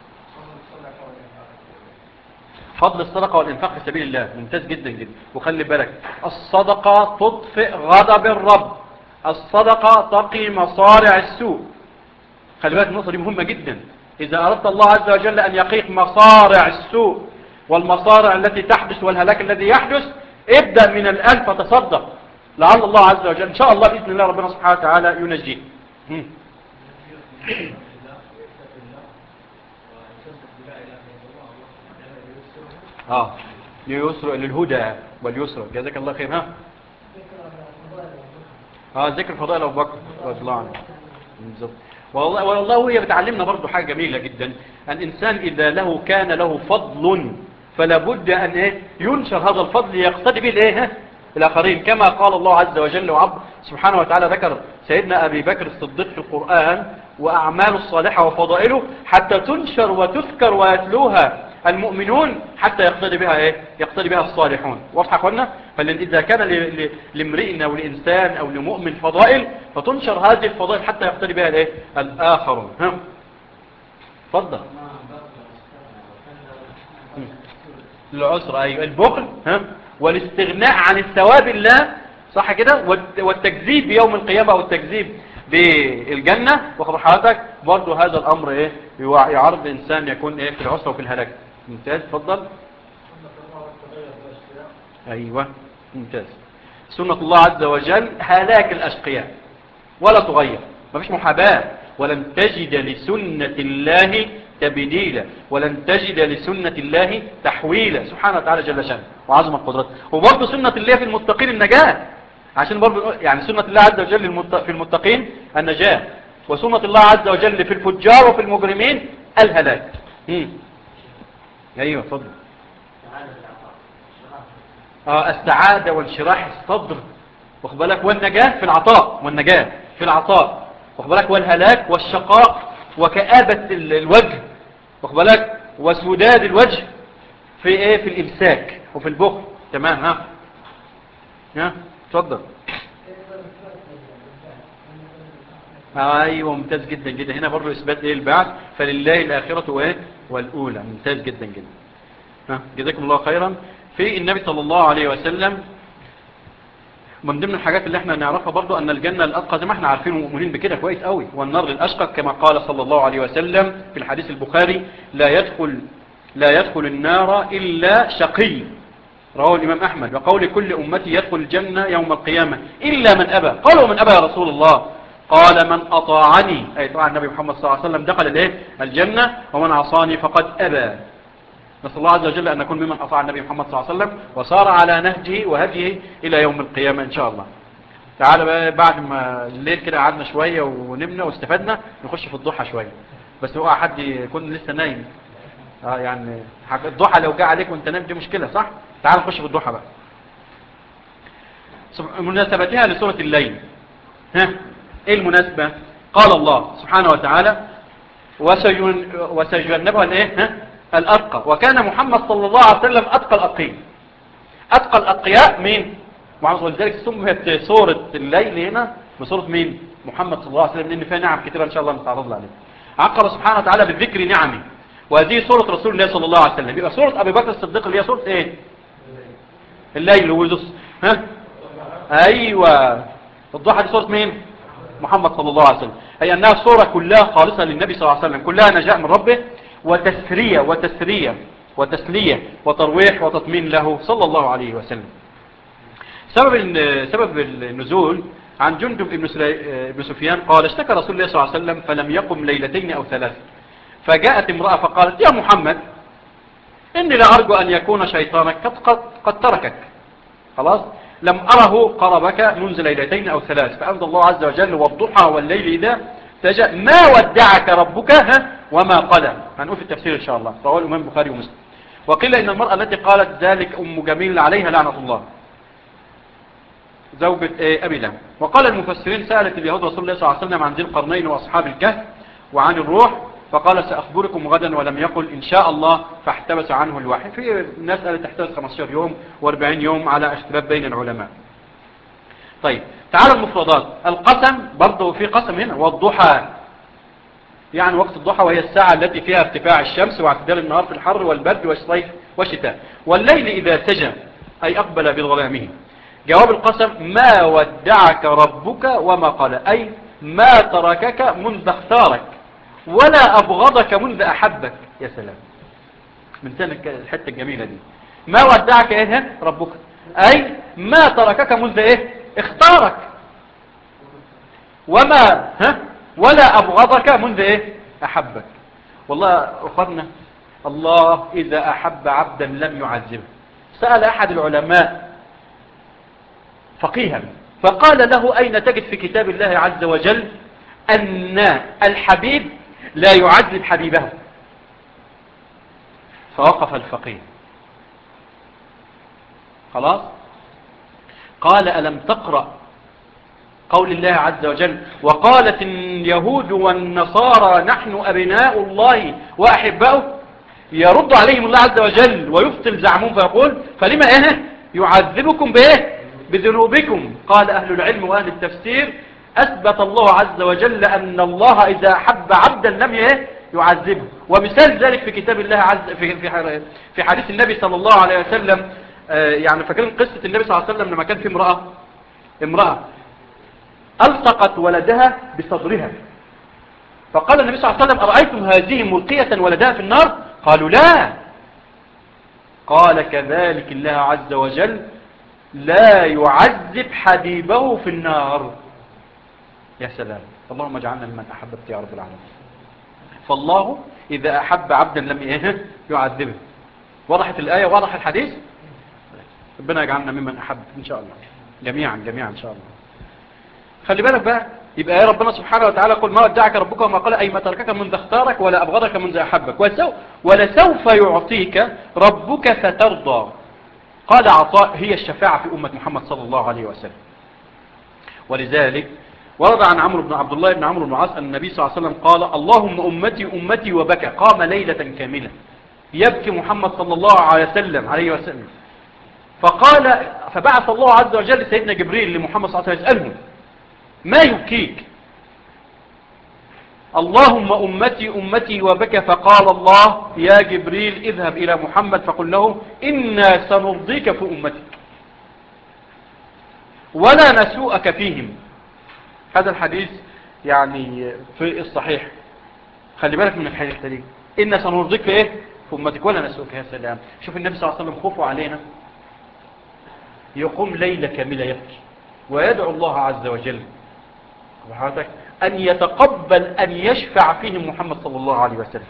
فضل الصدقة والإنفاق في سبيل الله ممتاز جدا جدا. وخلي بالك الصدقة تطفئ غضب الرب، الصدقة تقي مصارع السوء. خلي بالك النقطة دي مهمة جدا. إذا أردت الله عز وجل أن يقيك مصارع السوء والمصارع التي تحدث والهلاك الذي يحدث، ابدأ من الآن فتصدق، لعل الله عز وجل إن شاء الله بإذن الله ربنا سبحانه وتعالى ينجيه. آه ليسر للهدى واليسر. جزاك الله خير. ها آه ذكر فضائل أبو بكر رضي الله عنه. بالظبط. والله والله هي بتعلمنا برضو حاجة جميلة جدا. الإنسان إذا له كان له فضل فلا بد أن إيه ينشر هذا الفضل يقتدي به الإيه الآخرين، كما قال الله عز وجل وعب سبحانه وتعالى ذكر سيدنا أبي بكر الصديق في القرآن وأعماله الصالحة وفضائله حتى تنشر وتذكر ويتلوها المؤمنون حتى يقتدي بها ايه يقتدي بها الصالحون. واضح يا اخوانا؟ فاذا كان لامرئ او لانسان او لمؤمن فضائل فتنشر هذه الفضائل حتى يقتدي بها الايه الاخرون. ها اتفضل. العسر ايوه البخل ها والاستغناء عن الثواب الله صح كده، والتكذيب بيوم القيامه او التكذيب بالجنه. وخبر حضرتك برضو هذا الامر ايه يعرض الانسان يكون ايه في العسر وفي الهلاك. ممتاز. اتفضل. ايوه ممتاز. سنة الله عز وجل هلاك الاشقياء ولا تغير، ما فيش محاباة. ولن تجد لسنة الله تبديلا ولن تجد لسنة الله تحويلا سبحانه وتعالى جل شانه وعظم قدرته. وبرضه سنة الله في المتقين النجاة، عشان برضه يعني سنة الله عز وجل في المتقين النجاة، وسنة الله عز وجل في الفجار وفي المجرمين الهلاك. امم ايوه اتفضل. اه السعادة وانشراح الصدر واخد بالك، والنجاة في العطاء والنجاة في العطاء واخد بالك، والهلاك والشقاء وكآبة الوجه واخد بالك، وسوداد الوجه في ايه في الامساك وفي البخل. تمام. ها ها اتفضل. ايوه ممتاز جدا جدا. هنا برضه اثبات ايه البعث، فلله الاخرة وايه والاولى. ممتاز جدا جدا. ها جزاكم الله خيرا. في النبي صلى الله عليه وسلم من ضمن الحاجات اللي احنا نعرفها برضو ان الجنة الأتقى زي ما احنا عارفين ومؤمنين بكده كويس قوي، والنار للأشقى كما قال صلى الله عليه وسلم في الحديث البخاري لا يدخل لا يدخل النار إلا شقي، رواه الإمام أحمد، وقول كل أمتي يدخل الجنة يوم القيامة إلا من أبى. قالوا من أبى يا رسول الله؟ قال من أطاعني أي طاع النبي محمد صلى الله عليه وسلم دخل الايه الجنة، ومن عصاني فقد أبى. نسأل الله عز وجل أن نكون ممن أطاع النبي محمد صلى الله عليه وسلم وصار على نهجه وهديه إلى يوم القيامة إن شاء الله. تعالى بقى بعد ما الليل كده قعدنا شوية ونمنا واستفدنا نخش في الضحى شوية، بس هو حد يكون لسه نايم. اه يعني الضحى لو جاء عليك وانت نايم دي مشكلة صح؟ تعال نخش في الضحى بقى. مناسبتها لسورة الليل. ها ايه المناسبة؟ قال الله سبحانه وتعالى وسيجنبها الايه؟ ها الأتقى، وكان محمد صلى الله عليه وسلم أتقى الأتقياء. أتقى الأتقياء مين؟ محمد، ولذلك سميت سورة الليل هنا بسورة مين؟ محمد صلى الله عليه وسلم، لأن فيها نعم كثيرة إن شاء الله نتعرض لها. عقب سبحانه وتعالى بالذكر نعمه، وهذه سورة رسول الله صلى الله عليه وسلم. يبقى سورة أبي بكر الصديق اللي هي سورة إيه؟ الليل. ويدس ها؟ أيوة الضحى دي سورة مين؟ محمد صلى الله عليه وسلم. هي أنها سورة كلها خالصة للنبي صلى الله عليه وسلم، كلها نجاء من ربه وتسرية وتسرية وتسلية وترويح وتطمين له صلى الله عليه وسلم. سبب سبب النزول عن جندب ابن سفيان قال اشتكى رسول الله صلى الله عليه وسلم فلم يقم ليلتين أو ثلاث، فجاءت امرأة فقالت يا محمد إني لا أرجو أن يكون شيطانك قد, قد, قد تركك، خلاص لم أره قربك منذ ليلتين أو ثلاث. فأنزل الله عز وجل والضحى والليل إذا سجى ما ودعك ربك ها وما قلى. هنقول في التفسير إن شاء الله، رواه الإمام البخاري ومسلم. وقيل إن المرأة التي قالت ذلك أم جميل عليها لعنة الله زوجة أبي لهب. وقال المفسرين سألت اليهود رسول الله صلى الله عليه وسلم عن ذي القرنين وأصحاب الكهف وعن الروح، فقال سأخبركم غدا، ولم يقل إن شاء الله، فاحتبس عنه الوحي. في الناس قالت تحتبس خمسة عشر يوم وأربعين يوم على اختلاف بين العلماء. طيب تعالى المفردات. القسم برضه في قسم هنا، والضحى يعني وقت الضحى، وهي الساعة التي فيها ارتفاع الشمس واعتدال النهار في الحر والبرد والصيف والشتاء. والليل إذا سجى أي أقبل بظلامه. جواب القسم ما ودعك ربك وما قال، أي ما تركك منذ اختارك ولا أبغضك منذ أحبك. يا سلام من تلك الحتة الجميلة دي. ما ودعك إيه ربك، أي ما تركك منذ إيه اختارك، وما ها ولا أبغضك منذ إيه أحبك. والله أخذنا الله إذا أحب عبدا لم يعذبه. سأل أحد العلماء فقيها فقال له أين تجد في كتاب الله عز وجل أن الحبيب لا يعذب حبيبه؟ فوقف الفقيه خلاص قال ألم تقرأ قول الله عز وجل وقالت اليهود والنصارى نحن أبناء الله وأحباؤه؟ يرد عليهم الله عز وجل ويبطل زعمهم فيقول فلما إيه يعذبكم بإيه بذنوبكم. قال أهل العلم وأهل التفسير أثبت الله عز وجل أن الله إذا أحب عبدا لم يعذبه. ومثال ذلك في كتاب الله عز في في في حديث النبي صلى الله عليه وسلم. يعني فاكرين قصة النبي صلى الله عليه وسلم لما كان في امرأة امرأة ألصقت ولدها بصدرها، فقال النبي صلى الله عليه وسلم أرأيتم هذه ملقية ولدها في النار؟ قالوا لا. قال كذلك الله عز وجل لا يعذب حبيبه في النار. يا سلام اللهم اجعلنا ممن أحببت يا رب العالمين. فالله إذا أحب عبدا لم يعذبه. وضحت الآية وضح الحديث. ربنا يجعلنا ممن أحب إن شاء الله جميعا جميعا إن شاء الله. خلي بالك بقى، يبقى يا ربنا سبحانه وتعالى قل ما ودعك ربك وما قال أي ما تركك منذ اختارك ولا أبغضك منذ أحبك ولسوف يعطيك ربك فترضى. قال عطاء هي الشفاعة في أمة محمد صلى الله عليه وسلم. ولذلك ورد عن عمرو بن عبد الله بن عمرو بن العاص أن النبي صلى الله عليه وسلم قال اللهم أمتي أمتي وبكى. قام ليلة كاملة يبكي محمد صلى الله عليه وسلم عليه وسلم. فقال فبعث الله عز وجل سيدنا جبريل لمحمد صلى الله عليه وسلم يسأله ما يبكيك؟ اللهم أمتي أمتي وبكى. فقال الله يا جبريل اذهب إلى محمد فقل له إنا سنرضيك في أمتك ولا نسوءك فيهم. هذا الحديث يعني في الصحيح. خلي بالك من الحديث دي إنا سنرضيك في إيه؟ في أمتك ولا نسوءك. يا سلام شوف النبي صلى الله عليه وسلم خوفه علينا يقوم ليلة كاملة يبكي ويدعو الله عز وجل وحضرتك أن يتقبل أن يشفع فيهم محمد صلى الله عليه وسلم.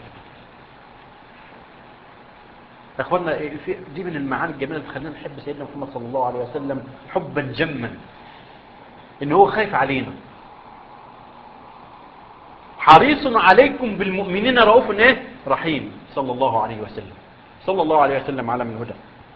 يا أخوانا دي من المعاني الجميلة اللي تخلينا نحب سيدنا محمد صلى الله عليه وسلم حبا جما. ان هو خايف علينا، حريص عليكم بالمؤمنين رؤوف ايه رحيم، صلى الله عليه وسلم، صلى الله عليه وسلم على من هدى.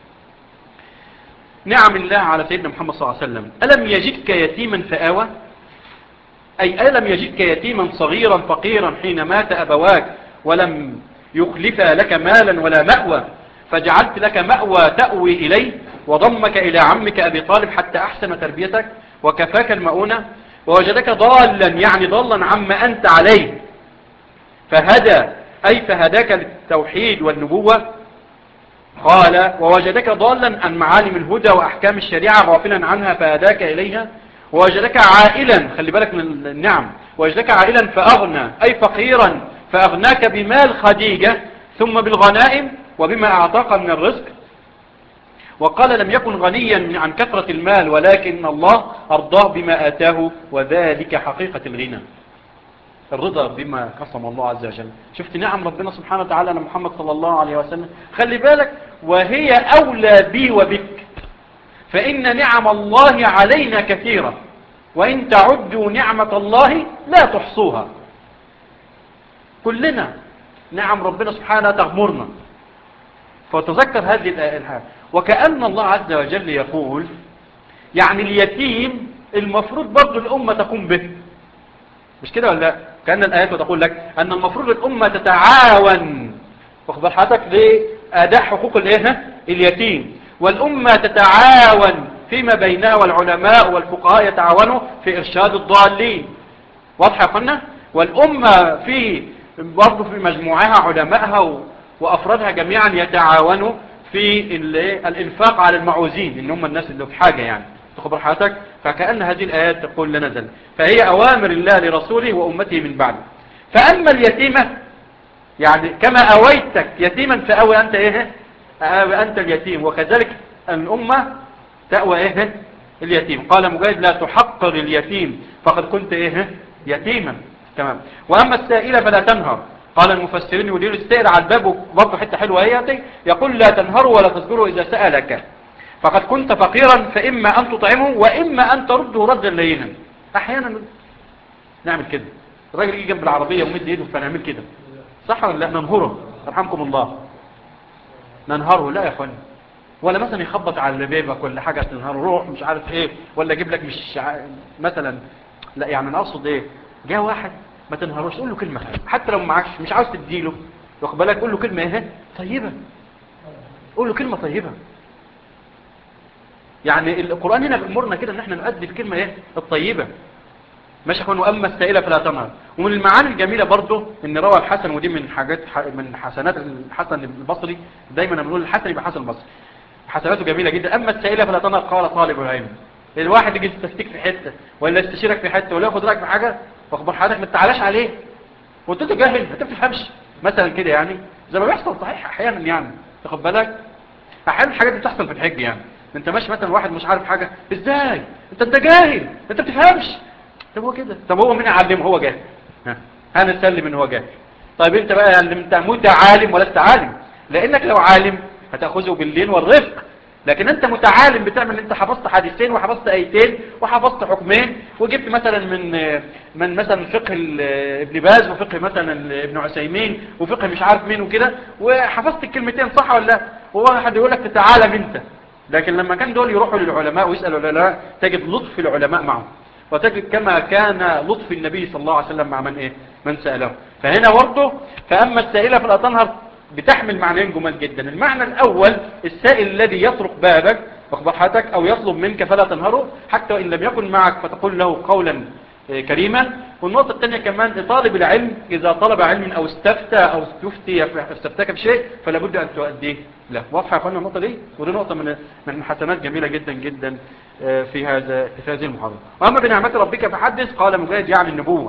نعم الله على سيدنا محمد صلى الله عليه وسلم. ألم يجدك يتيما فآوى، أي ألم يجدك يتيما صغيرا فقيرا حين مات أبواك ولم يخلفا لك مالا ولا مأوى، فجعلت لك مأوى تأوي إليه، وضمك إلى عمك أبي طالب حتى أحسن تربيتك وكفاك المؤونة، ووجدك ضالا يعني ضالا عما أنت عليه فهدى، أي فهداك للتوحيد والنبوة. قال ووجدك ضالا عن معالم الهدى وأحكام الشريعة غافلا عنها فهداك إليها، ووجدك عائلا، خلي بالك من النعم، ووجدك عائلا فأغنى، أي فقيرا فأغناك بمال خديجة ثم بالغنائم وبما أعطاك من الرزق. وقال لم يكن غنيا عن كثرة المال ولكن الله أرضاه بما آتاه، وذلك حقيقة الغنى، الرضا بما قسم الله عز وجل. شفت نعم ربنا سبحانه وتعالى على محمد صلى الله عليه وسلم. خلي بالك وهي أولى بي وبك، فإن نعم الله علينا كثيرة، وإن تعدوا نعمة الله لا تحصوها. كلنا نعم ربنا سبحانه تغمرنا، فتذكر هذه الآية. وكأن الله عز وجل يقول يعني اليتيم المفروض برضو الأمة تقوم به، مش كده ولا لا؟ كأن الآيات تقول لك أن المفروض الأمة تتعاون واخبر حضرتك لأداء حقوق الايه اليتيم، والأمة تتعاون فيما بينها، والعلماء والفقهاء يتعاونوا في إرشاد الضالين. واضح يا أخوانا؟ والأمة في برضو في مجموعها علمائها وأفرادها جميعا يتعاونوا في الإنفاق على المعوزين، إن هم الناس اللي في حاجة يعني تخبر حضرتك. فكأن هذه الآيات تقول لنا ذلك، فهي أوامر الله لرسوله وأمته من بعده. فأما اليتيمة يعني كما أويتك يتيما فأوي أنت إيه أوي أنت اليتيم، وكذلك الأمة تأوى إيه اليتيم. قال مجاهد لا تحقر اليتيم فقد كنت إيه يتيما. تمام. وأما السائلة فلا تنهر. قال المفسرين يدير السائل على الباب برضه حتة حلوة هي يقول لا تنهروا ولا تذكروا إذا سألك فقد كنت فقيرا، فإما أن تطعمه وإما أن ترده ردا لينا. أحيانا نعمل كده، الراجل يجي جنب العربية ومد يده فنعمل كده، صح ولا لا؟ ننهره رحمكم الله، ننهره لا يا اخواني. ولا مثلا يخبط على بيبك ولا حاجة تنهره روح مش عارف ايه، ولا اجيب لك مش ع... مثلا لا يعني انا اقصد ايه، جاء واحد ما تنهروش، قول له كلمة حتى لو معكش مش عاوز تديله واخد بالك، قول له كلمة ايه طيبة، قول له كلمة طيبة. يعني القرآن هنا بيأمرنا كده ان احنا نؤدي الكلمة ايه الطيبة، ماشي يا اخوان. واما السائلة فلا تنهر. ومن المعاني الجميلة برضو ان روى الحسن، ودي من حاجات من حسنات الحسن البصري، دايما بنقول الحسن يبقى حسن البصري، حسناته جميلة جدا. اما السائلة فلا تنهر قال طالب العلم، الواحد يجي يستفتيك في حتة ولا يستشيرك في حتة ولا ياخد رايك في حاجة واخبر حضرتك ما تعلاش عليه وانت جاهل انت ما بتفهمش مثلا كده، يعني زي ما بيحصل صحيح احيانا يعني تاخد بالك. احيانا الحاجات دي بتحصل في الحج، يعني انت ماشي مثلا واحد مش عارف حاجة، ازاي انت انت جاهل انت بتفهمش، طب هو كده، طب هو مين علمه؟ هو جاهل، ها هنسلم ان هو جاهل. طيب انت بقى اللي انت متعالم ولست عالم، لانك لو عالم هتاخذه باللين والرفق، لكن انت متعالم بتعمل انت حفظت حديثين وحفظت ايتين وحفظت حكمين وجبت مثلا من من مثلا فقه ابن باز وفقه مثلا ابن عثيمين وفقه مش عارف مين وكده، وحفظت الكلمتين صح ولا لا، وواحد يقول لك تتعالم انت. لكن لما كان دول يروحوا للعلماء ويسالوا العلماء تجد لطف العلماء معهم، وتجد كما كان لطف النبي صلى الله عليه وسلم مع من ايه من سأله. فهنا برضه فأما السائلة فلا تنهر بتحمل معنيين جمال جدا. المعنى الأول السائل الذي يطرق بابك وخبحتك أو يطلب منك فلا تنهره حتى وإن لم يكن معك فتقول له قولا كريما. والنقطة الثانية كمان طالب العلم إذا طلب علم أو استفتى أو استفتي استفتاك بشيء فلا بد أن تؤديه له. واضحة يا أخوانا النقطة دي؟ ودي نقطة من من حسنات جميلة جدا جدا في هذا في هذه المحاضرة. وأما بنعمة ربك فحدث قال مجاهد يعني النبوة.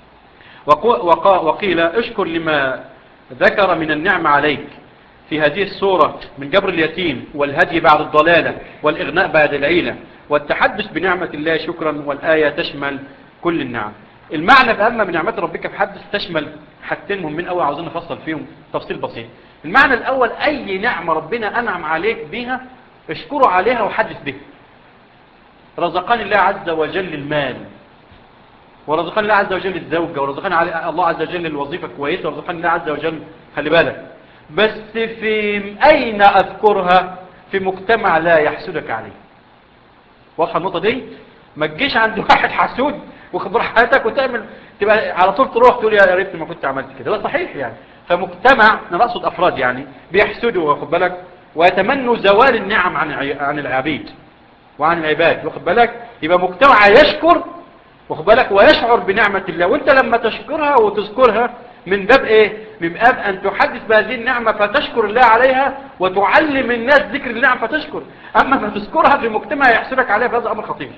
وقيل اشكر لما ذكر من النعمة عليك في هذه السورة من جبر اليتيم والهدي بعد الضلالة والإغناء بعد العيلة والتحدث بنعمة الله شكرا، والآية تشمل كل النعم. المعنى فأما بنعمة ربك فحدث تشمل حاجتين مهمين قوي عاوزين نفصل فيهم تفصيل بسيط. المعنى الأول أي نعمة ربنا أنعم عليك بها اشكره عليها وحدث بها. رزقني الله عز وجل المال، ورزقني الله عز وجل الزوجة، ورزقني الله عز وجل الوظيفة كويسة، ورزقني الله عز وجل، خلي بالك، بس في أين أذكرها؟ في مجتمع لا يحسدك عليه. واضحة النقطة دي؟ ما تجيش عند واحد حسود وخبر حياتك وتعمل تبقى على طول تروح تقول يا ريت ما كنت عملت كده. ده صحيح يعني. فمجتمع، انا بقصد افراد يعني بيحسدوا، واخد بالك، ويتمنوا زوال النعم عن عن العبيد وعن العباد، واخد بالك. يبقى مجتمع يشكر، واخد بالك، ويشعر بنعمة الله. وانت لما تشكرها وتذكرها من باب ايه؟ من باب ان تحدث بهذه النعمة فتشكر الله عليها، وتعلم الناس ذكر النعم فتشكر. اما ما تذكرها في مجتمع يحسدك عليها فهذا امر خطير.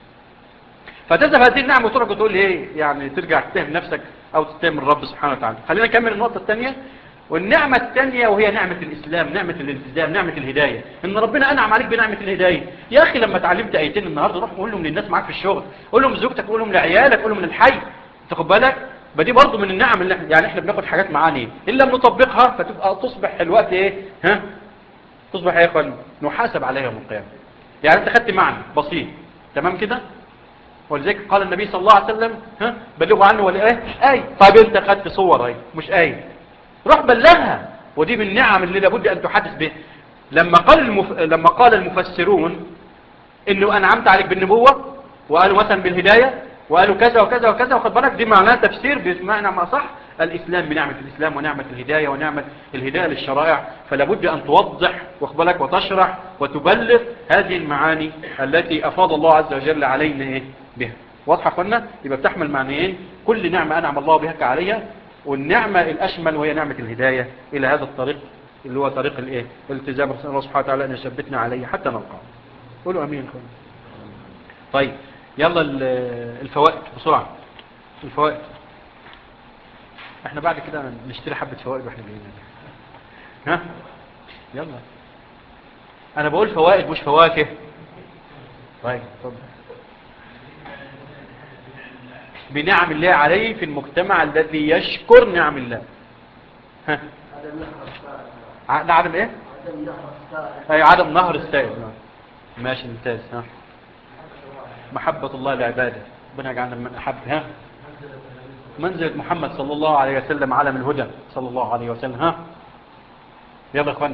فتذهب هذه النعمة وترجع تقول ايه يعني، ترجع تتهم نفسك او تتهم الرب سبحانه وتعالى. خلينا نكمل النقطة الثانية. والنعمة الثانية وهي نعمة الإسلام، نعمة الالتزام، نعمة الهداية. إن ربنا أنعم عليك بنعمة الهداية. يا أخي لما تعلمت آيتين النهاردة روح قول لهم للناس معاك في الشغل، قول لهم لزوجتك، قول لهم لعيالك، قول لهم للحي. تاخد بالك؟ بدي برضو من النعم اللي احنا يعني احنا بناخد حاجات معاني إن لم نطبقها فتبقى تصبح الوقت ايه؟ ها؟ تصبح ايه يا اخوان؟ نحاسب عليها يوم القيامة. يعني انت خدت معنى بسيط، تمام كده؟ ولذلك قال النبي صلى الله عليه وسلم ها بلغوا عنه ولا ايه؟ آية. طيب انت خدت صور ايه مش آية، روح بلغها. ودي من النعم اللي لابد ان تحدث به. لما قال المف... لما قال المفسرون انه انعمت عليك بالنبوة، وقالوا مثلا بالهداية، وقالوا كذا وكذا وكذا، وخد بالك دي معناها تفسير بمعنى ما صح. الاسلام بنعمة الاسلام ونعمة الهداية ونعمة الهداية للشرائع. فلابد ان توضح واخد بالك وتشرح وتبلغ هذه المعاني التي افاض الله عز وجل علينا ايه بها. واضحة يا اخوانا؟ يبقى بتحمل معنيين، كل نعمة انعم الله بها عليها، والنعمة الاشمل وهي نعمة الهداية الى هذا الطريق اللي هو طريق الايه الالتزام. رسول الله سبحانه وتعالى ان يثبتنا عليه حتى نلقاه. قولوا امين يا اخوانا. طيب يلا الفوائد بسرعة. الفوائد احنا بعد كده نشتري حبة فوائد واحنا جايين. ها يلا انا بقول فوائد مش فواكه. طيب اتفضل. بنعم الله عليه في المجتمع الذي يشكر نعم الله. ها عدم ايه؟ اي عدم نهر السائل. ماشي ممتاز. ها محبة الله لعباده، ربنا يجعلنا من احب. ها منزلة محمد صلى الله عليه وسلم علم الهدى صلى الله عليه وسلم. ها يلا يا اخوان.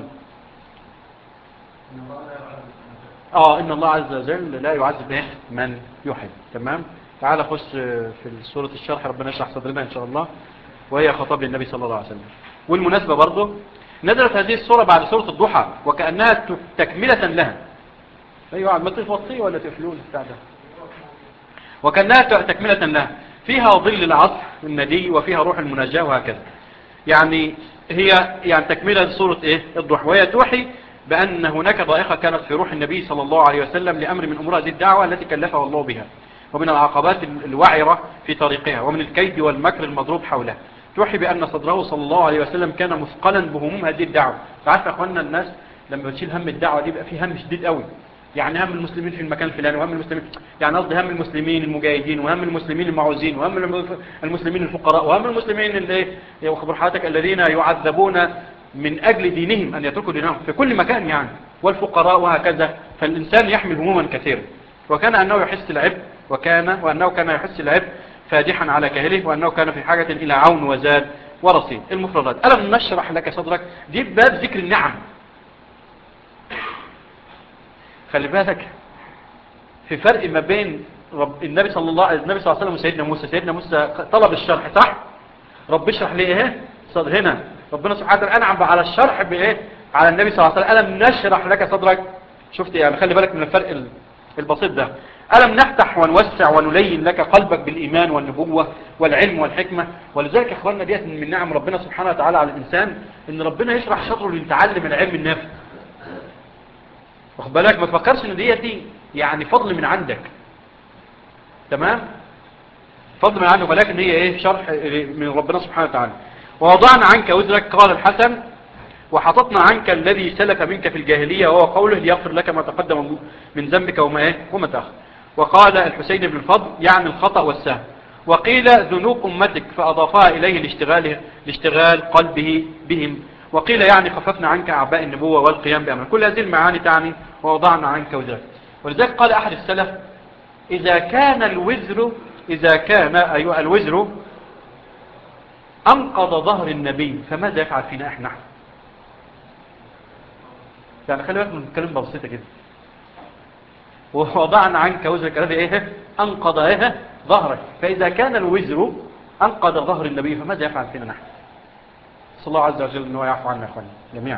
اه ان الله عز وجل لا يعذب ايه من يحب. تمام. تعال خش في سورة الشرح، ربنا يشرح صدرنا ان شاء الله، وهي خطاب للنبي صلى الله عليه وسلم. والمناسبة برضه نزلت هذه السورة بعد سورة الضحى وكأنها تكملة لها. ايوه ما تفوصيه ولا تفلون بتاع ده. وكأنها تكملة لها، فيها ظل العصر الندي وفيها روح المناجاة وهكذا. يعني هي يعني تكملة لسورة ايه الضحى، وهي توحي بأن هناك ضائقة كانت في روح النبي صلى الله عليه وسلم لأمر من أمور هذه الدعوة التي كلفه الله بها، ومن العقبات الوعرة في طريقها، ومن الكيد والمكر المضروب حولها. توحي بأن صدره صلى الله عليه وسلم كان مثقلا بهموم هذه الدعوة. فعارف يا أخوانا الناس لما بتشيل هم الدعوة دي بقى فيه هم شديد قوي. يعني هم المسلمين في المكان الفلاني، وهم المسلمين يعني قصدي هم المسلمين المجاهدين، وهم المسلمين المعوزين، وهم المسلمين الفقراء، وهم المسلمين اللي وخبر حياتك الذين يعذبون من أجل دينهم أن يتركوا دينهم في كل مكان يعني، والفقراء وهكذا. فالإنسان يحمل هموما كثيرا، وكان أنه يحس العبء، وكان وأنه كان يحس العبء فادحا على كاهله، وأنه كان في حاجة إلى عون وزاد ورصيد. المفردات ألم نشرح لك صدرك، دي باب ذكر النعم. خلي بالك في فرق ما بين رب النبي صلى الله النبي صلى الله عليه وسلم وسيدنا موسى. سيدنا موسى طلب الشرح صح، رب اشرح لي ايه صدر. هنا ربنا سبحانه وتعالى انعم على الشرح بايه على النبي صلى الله عليه وسلم. الم نشرح لك صدرك. شفت يعني خلي بالك من الفرق البسيط ده. ألم نفتح ونوسع ونلين لك قلبك بالإيمان والنبوة والعلم والحكمة. ولذلك يا اخواننا ديت من نعم ربنا سبحانه وتعالى على الإنسان ان ربنا يشرح صدره ليتعلم العلم النافع. واخد بالك ما تفكرش ان ديتي يعني فضل من عندك، تمام، فضل من عنده، ولكن هي ايه شرح من ربنا سبحانه وتعالى. ووضعنا عنك وزرك، قال الحسن، وحططنا عنك الذي سلف منك في الجاهلية، وهو قوله ليغفر لك ما تقدم من ذنبك وما ايه وما تأخر. وقال الحسين بن الفضل يعني الخطأ والسهو. وقيل ذنوب أمتك فأضافها إليه لاشتغال, لاشتغال قلبه بهم. وقيل يعني خففنا عنك أعباء النبوة والقيام بأمر. كل هذه المعاني تعني ووضعنا عنك وزرك. ولذلك قال أحد السلف إذا كان الوزر إذا كان أيها الوزر أنقض ظهر النبي فماذا يفعل فينا إحنا؟ يعني خلي بالك من الكلام بسيطة كده. ووضعنا عنك وزرك الذي إيه أنقض إيه ظهرك. فإذا كان الوزر أنقض ظهر النبي فماذا يفعل فينا نحن؟ صلى الله عز وجل أنه يعفو عنا أخواني جميعا.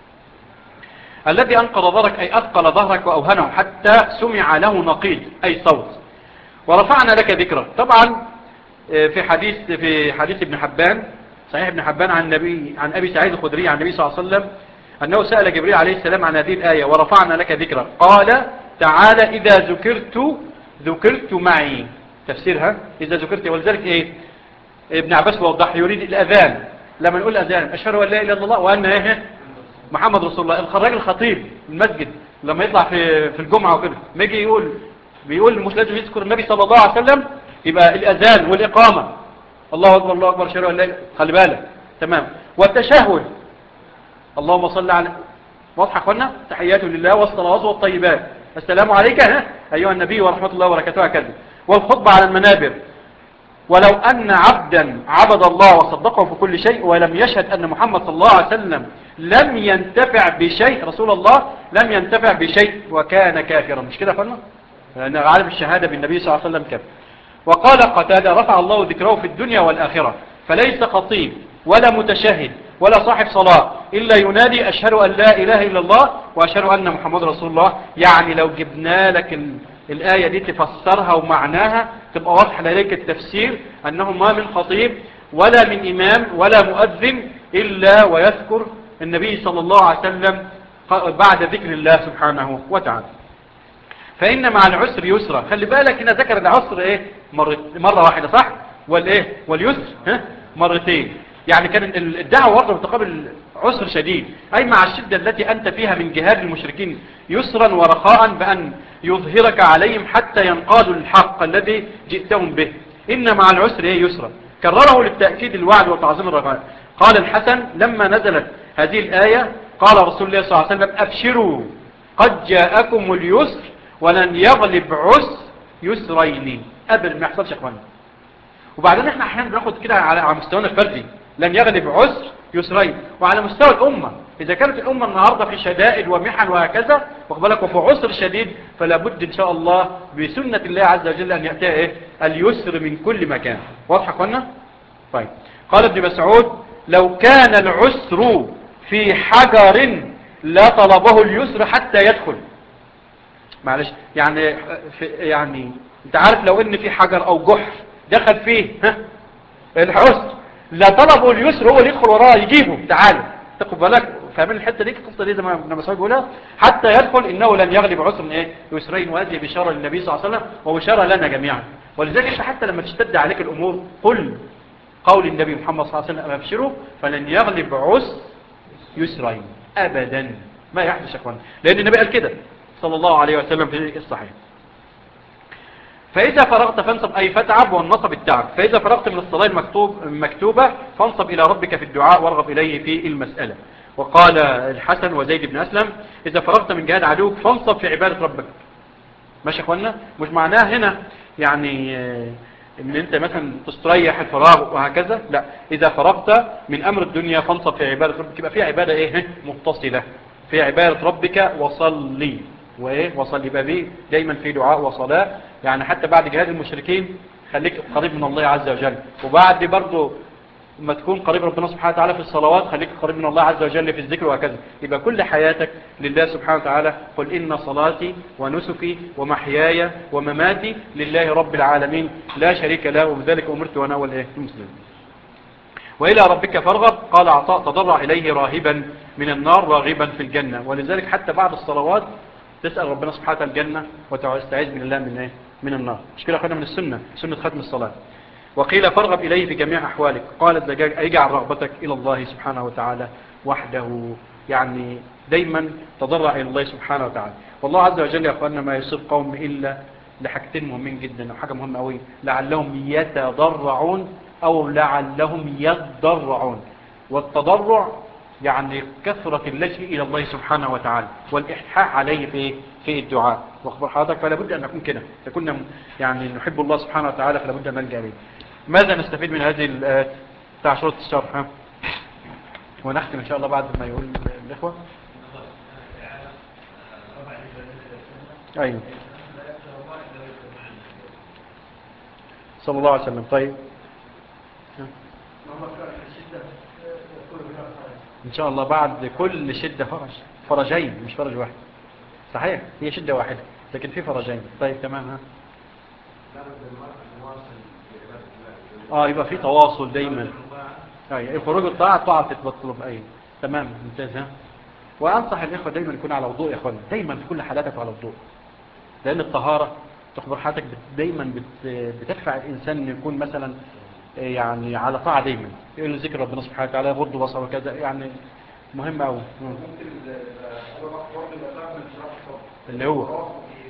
الذي أنقض ظهرك أي أثقل ظهرك وأوهنه حتى سمع له نقيض أي صوت. ورفعنا لك ذكرى. طبعا في حديث في حديث ابن حبان صحيح ابن حبان عن النبي عن أبي سعيد الخدري عن النبي صلى الله عليه وسلم أنه سأل جبريل عليه السلام عن هذه الآية ورفعنا لك ذكرى. قال تعالى إذا ذكرت ذكرت معي. تفسيرها إذا ذكرت. ولذلك إيه ابن عباس وضح يريد الأذان. لما نقول أذان أشهد أن لا إله إلا الله وأن إيه محمد رسول الله. الخراج الخطيب المسجد لما يطلع في في الجمعة وكده ما يجي يقول بيقول مش لازم يذكر النبي صلى الله عليه وسلم يبقى الأذان والإقامة الله أكبر الله أكبر أشهد أن لا إله. خلي بالك تمام. والتشهد اللهم صل على واضحة أخوانا تحيات لله والصلوات والطيبات السلام عليك ها أيها النبي ورحمة الله وبركاته كذا. والخطبة على المنابر. ولو أن عبدا عبد الله وصدقه في كل شيء ولم يشهد أن محمد صلى الله عليه وسلم لم ينتفع بشيء رسول الله لم ينتفع بشيء وكان كافرا. مش كده فلنا لأن عالم الشهادة بالنبي صلى الله عليه وسلم كافر. وقال قتادة رفع الله ذكره في الدنيا والآخرة فليس خطيب ولا متشهد ولا صاحب صلاة إلا ينادي أشهد أن لا إله إلا الله وأشهد أن محمد رسول الله. يعني لو جبنا لك الآية دي تفسرها ومعناها تبقى واضح لديك التفسير أنه ما من خطيب ولا من إمام ولا مؤذن إلا ويذكر النبي صلى الله عليه وسلم بعد ذكر الله سبحانه وتعالى. فإن مع العسر يسرا. خلي بالك هنا ذكر العسر إيه مرة, مرة واحدة صح والإيه واليسر ها مرتين. يعني كان الدعوة برضه بتقابل عسر شديد أي مع الشدة التي أنت فيها من جهاد المشركين يسرا ورخاء بأن يظهرك عليهم حتى ينقادوا الحق الذي جئتهم به. إن مع العسر إيه يسرا. كرره للتأكيد الوعد وتعظيم الرجاء. قال الحسن لما نزلت هذه الآية قال رسول الله صلى الله عليه وسلم أبشروا قد جاءكم اليسر ولن يغلب عسر يسرين. أبدا ما يحصلش يا اخوانا. وبعدين احنا احيانا بناخد كده على مستوانا الفردي لن يغلب عسر يسرين. وعلى مستوى الأمة إذا كانت الأمة النهاردة في شدائد ومحن وهكذا وقبلك وفي عسر شديد فلا بد إن شاء الله بسنة الله عز وجل أن يأتي إيه اليسر من كل مكان. واضح قلنا طيب. قال ابن مسعود لو كان العسر في حجر لا طلبه اليسر حتى يدخل. معلش يعني في يعني انت عارف لو ان في حجر او جحر دخل فيه ها العسر لا طلبه اليسر هو اللي يدخل وراه يجيبه تعالى تاخد بالك فاهمين الحته دي القصه دي زي ما ابن مسعود بيقولها حتى يدخل انه لن يغلب عسر من ايه يسرين. وهذه بشاره للنبي صلى الله عليه وسلم وبشاره لنا جميعا. ولذلك انت حتى لما تشتد عليك الامور قل قول النبي محمد صلى الله عليه وسلم ابشروا فلن يغلب عسر يسرين ابدا ما يحدث يا اخوان لان النبي قال كده صلى الله عليه وسلم في الصحيح. فإذا فرغت فانصب أي فتعب والنصب التعب. فإذا فرغت من الصلاة المكتوب المكتوبة فانصب إلى ربك في الدعاء وارغب إليه في المسألة. وقال الحسن وزيد بن أسلم إذا فرغت من جهاد عدوك فانصب في عبادة ربك. ماشي يا أخوانا مش معناه هنا يعني ان انت مثلا تستريح الفراغ وهكذا لا. إذا فرغت من أمر الدنيا فانصب في عبادة ربك يبقى فيها عبادة إيه متصلة في عبادة ربك وصلي وايه وصلي بابي دايما في دعاء وصلاة. يعني حتى بعد جهاد المشركين خليك قريب من الله عز وجل. وبعد برضو ما تكون قريب ربنا سبحانه وتعالى في الصلوات خليك قريب من الله عز وجل في الذكر وهكذا. يبقى كل حياتك لله سبحانه وتعالى. قل إن صلاتي ونسكي ومحياي ومماتي لله رب العالمين لا شريك له وبذلك أمرت وأنا أول إيه المسلم. وإلى ربك فارغب. قال عطاء تضرع إليه راهبا من النار راغبا في الجنة. ولذلك حتى بعد الصلوات تسأل ربنا سبحانه وتعالى الجنة وتستعيذ من الله من ايه من النار. مش كده أخذنا من السنة سنة ختم الصلاة. وقيل فارغب إليه في جميع أحوالك. قال الدجاج اجعل رغبتك إلى الله سبحانه وتعالى وحده. يعني دايما تضرع إلى الله سبحانه وتعالى. والله عز وجل يا أخواننا ما يصيب قوم إلا لحاجتين مهمين جدا وحاجة مهمة قوي لعلهم يتضرعون أو لعلهم يضرعون. والتضرع يعني كثرة اللجء إلى الله سبحانه وتعالى والإححاح عليه في في الدعاء واخبر حضرتك. فلا بد أن نكون كده، كنا يعني نحب الله سبحانه وتعالى، فلا بد أن نلجأ إليه. ماذا نستفيد من هذه الآيات بتاع شروط الشرح؟ ها ونختم إن شاء الله بعد ما يقول الإخوة. أيوه صلى الله عليه وسلم. طيب إن شاء الله بعد كل شدة فرج، فرجين مش فرج واحد. صحيح هي شدة واحدة لكن في فرجين. طيب تمام. ها اه يبقى في تواصل دايما. اي الخروج الطاعة الطاعة تتبطل بأي. تمام ممتاز. ها وأنصح الإخوة دايما يكون على وضوء يا إخوان، دايما في كل حالاتك على وضوء، لأن الطهارة تخبر حياتك دايما بتدفع الإنسان أن يكون مثلا يعني على طاعة دايما، يقول ذكر ربنا سبحانه وتعالى، يغض بصره وكذا، يعني مهم أوي. اللي هو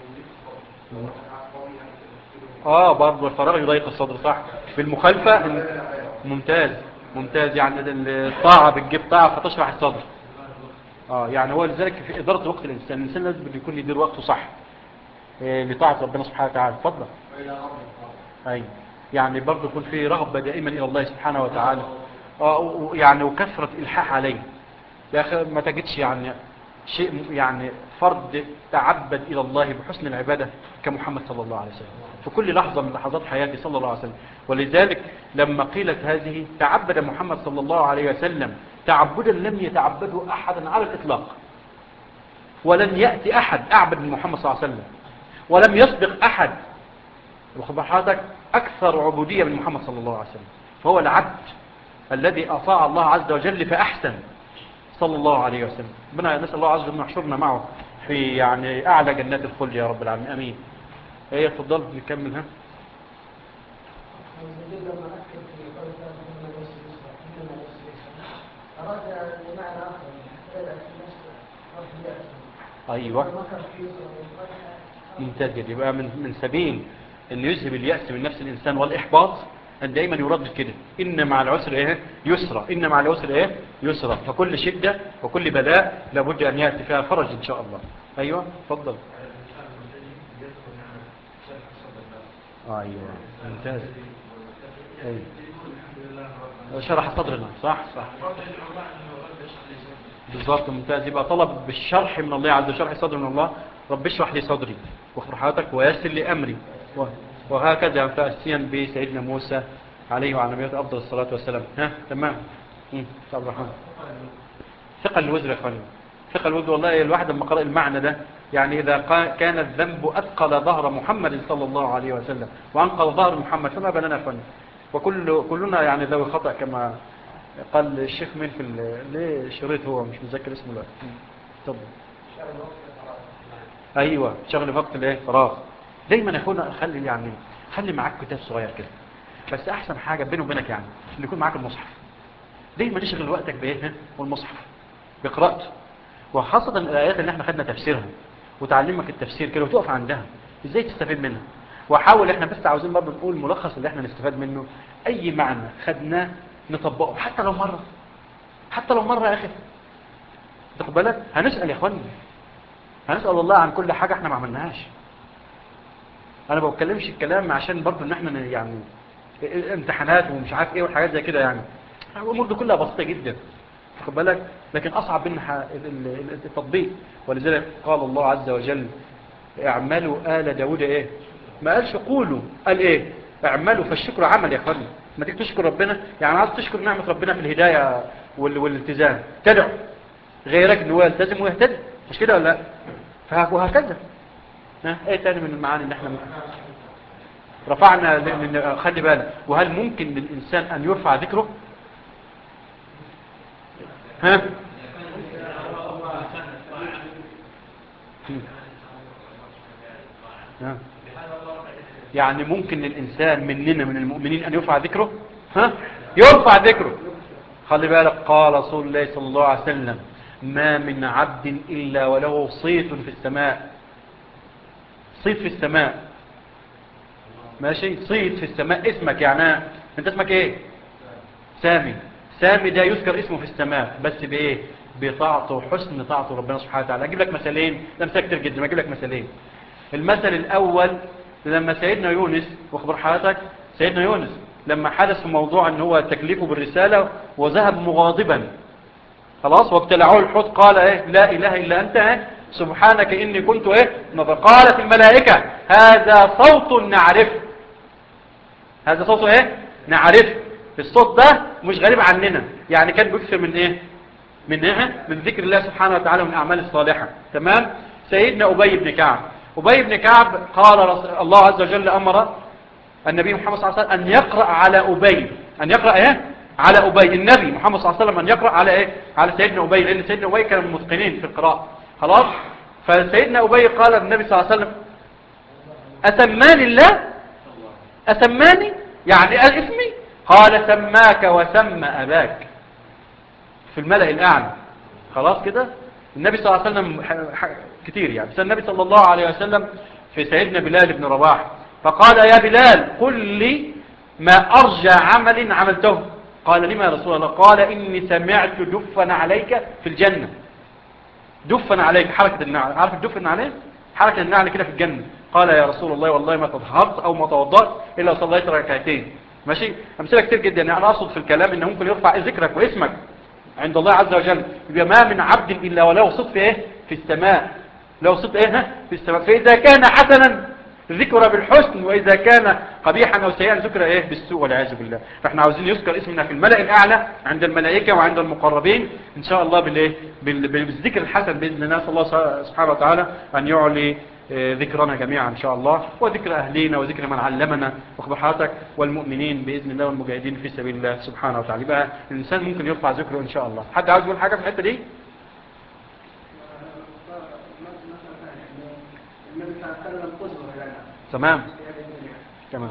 اه برضه الفراغ يضيق الصدر صح بالمخالفة. ممتاز ممتاز. يعني الطاعة بتجيب طاعة فتشرح الصدر. اه يعني هو لذلك في إدارة وقت الإنسان، الإنسان لازم يكون يدير وقته صح إيه لطاعة ربنا سبحانه وتعالى. اتفضل. اي يعني برضه يكون في رغبة دائما إلى الله سبحانه وتعالى. اه يعني وكثرة الحاح عليه يا أخي. ما تجدش يعني شيء يعني فرد تعبد إلى الله بحسن العبادة كمحمد صلى الله عليه وسلم في كل لحظة من لحظات حياته صلى الله عليه وسلم. ولذلك لما قيلت هذه تعبد محمد صلى الله عليه وسلم تعبدا لم يتعبده أحدا على الإطلاق، ولن يأتي أحد أعبد من محمد صلى الله عليه وسلم، ولم يسبق أحد وخبراتك أكثر عبودية من محمد صلى الله عليه وسلم. فهو العبد الذي أطاع الله عز وجل فأحسن صلى الله عليه وسلم. ربنا نسأل الله عز وجل أن يحشرنا معه في يعني أعلى جنات الخلد يا رب العالمين. أمين. هي تفضل نكملها. أيوة ممتاز جدا. يبقى من من سبيل أن يذهب اليأس من نفس الإنسان والإحباط أن دائما يردد كده إن مع العسر إيه يسرا، إن مع العسر إيه يسرا. فكل شدة وكل بلاء لابد أن يأتي فيها فرج إن شاء الله. أيوة تفضل. أيوة ممتاز. أيوة. شرح صدرنا صح صح بالضبط ممتاز. يبقى طلب بالشرح من الله عز وجل، شرح صدر من الله، رب اشرح لي صدري واغفر حياتك ويسر لي أمري، وهكذا تأسيا بسيدنا موسى عليه وعلى نبينا أفضل الصلاة والسلام. ها تمام. عبد الرحمن ثقل الوزر يا اخواني، ثقل الوزر. والله الواحد لما قرأ المعنى ده يعني إذا كان الذنب أثقل ظهر محمد صلى الله عليه وسلم وأنقذ ظهر محمد فما بالنا يا اخواني. وكل كلنا يعني ذوي خطأ كما قال الشيخ مين في ليه شريط هو مش متذكر اسمه الوقت. طب ايوه شغل وقت الايه فراغ. دايما يا اخونا خلي يعني خلي معاك كتاب صغير كده، بس احسن حاجه بينه وبينك يعني اللي يكون معاك المصحف. دايما تشغل وقتك بايه والمصحف بقراءته، وخاصه الايات اللي احنا خدنا تفسيرها وتعلمك التفسير كده وتقف عندها ازاي تستفيد منها. وحاول احنا بس عاوزين برضه نقول ملخص اللي احنا نستفاد منه. اي معنى خدناه نطبقه حتى لو مره، حتى لو مره يا اخي تاخد بالك. هنسال يا اخواني، هنسال الله عن كل حاجه احنا ما عملناهاش. انا ما بتكلمش الكلام عشان برضه ان احنا يعني امتحانات ومش عارف ايه والحاجات زي كده، يعني الامور دي كلها بسيطه جدا واخد بالك، لكن اصعب منها التطبيق. ولذلك قال الله عز وجل اعملوا آل داود ايه، ما قالش قولوا، قال ايه اعملوا. فالشكر عمل يا اخواني. ما تيجي تشكر ربنا يعني عايز تشكر نعمه ربنا في الهدايه والالتزام، تدعو غيرك ان هو يلتزم ويهتدي، مش كده ولا لا؟ وهكذا. ها ايه تاني من المعاني اللي احنا ممكن رفعنا من خلي بالك. وهل ممكن للإنسان أن يرفع ذكره؟ ها ها يعني ممكن للإنسان مننا من المؤمنين أن يرفع ذكره؟ ها يرفع ذكره. خلي بالك قال رسول الله صلى الله عليه وسلم ما من عبد إلا وله صيت في السماء. صيت في السماء ماشي، صيت في السماء. اسمك يعني انت اسمك ايه؟ سامي. سامي ده يذكر اسمه في السماء بس بايه؟ بطاعته وحسن طاعته ربنا سبحانه وتعالى. اجيب لك مثالين، ده مثال كتير جدا، اجيب لك مثالين. المثل الاول لما سيدنا يونس، واخبر حضرتك سيدنا يونس لما حدث في موضوع ان هو تكليفه بالرسالة وذهب مغاضبا خلاص وابتلعوه الحوت، قال ايه؟ لا اله الا انت ايه؟ سبحانك اني كنت ايه؟ قالت الملائكة هذا صوت نعرفه. هذا صوت ايه؟ نعرفه. الصوت ده مش غريب عننا، يعني كان بيكثر من ايه؟ من ايه؟ من ذكر الله سبحانه وتعالى ومن الاعمال الصالحة. تمام. سيدنا ابي بن كعب، ابي بن كعب قال رسول الله عز وجل امر النبي محمد صلى الله عليه وسلم ان يقرأ على ابي، ان يقرأ ايه؟ على ابي. النبي محمد صلى الله عليه وسلم ان يقرأ على ايه؟ على سيدنا ابي، لان سيدنا ابي كان من المتقنين في القراءة خلاص. فسيدنا ابي قال النبي صلى الله عليه وسلم اسماني الله؟ اسماني يعني قال اسمي؟ قال سماك وسمى اباك في الملأ الاعلى. خلاص كده. النبي صلى الله عليه وسلم كتير يعني، بس النبي صلى الله عليه وسلم في سيدنا بلال بن رباح فقال يا بلال قل لي ما أرجى عمل عملته. قال لما يا رسول الله؟ قال إني سمعت دفا عليك في الجنة. دفا عليك، حركة النعل، عارف الدفن عليه؟ حركة النعل كده في الجنة. قال يا رسول الله والله ما تطهرت أو ما توضأت إلا صليت ركعتين. ماشي. أمثلة كتير جدا. يعني أنا أقصد في الكلام إن ممكن يرفع ذكرك واسمك عند الله عز وجل. يبقى ما من عبد إلا وله صوت في إيه؟ في السماء. له صوت إيه؟ في السماء. فإذا كان حسنا ذكر بالحسن، وإذا كان قبيحا أو سيئا ذكر إيه؟ بالسوء والعياذ بالله. فإحنا عاوزين يذكر اسمنا في الملأ الأعلى عند الملائكة وعند المقربين إن شاء الله بالإيه؟ بالذكر الحسن بإذن الله. صلى الله سبحانه وتعالى أن يعلي ذكرنا جميعا إن شاء الله، وذكر أهلينا وذكر من علمنا واخبر حضرتك والمؤمنين بإذن الله والمجاهدين في سبيل الله سبحانه وتعالى. يبقى الإنسان ممكن يرفع ذكره إن شاء الله. حد عاوز يقول حاجة في الحتة دي؟ تمام تمام.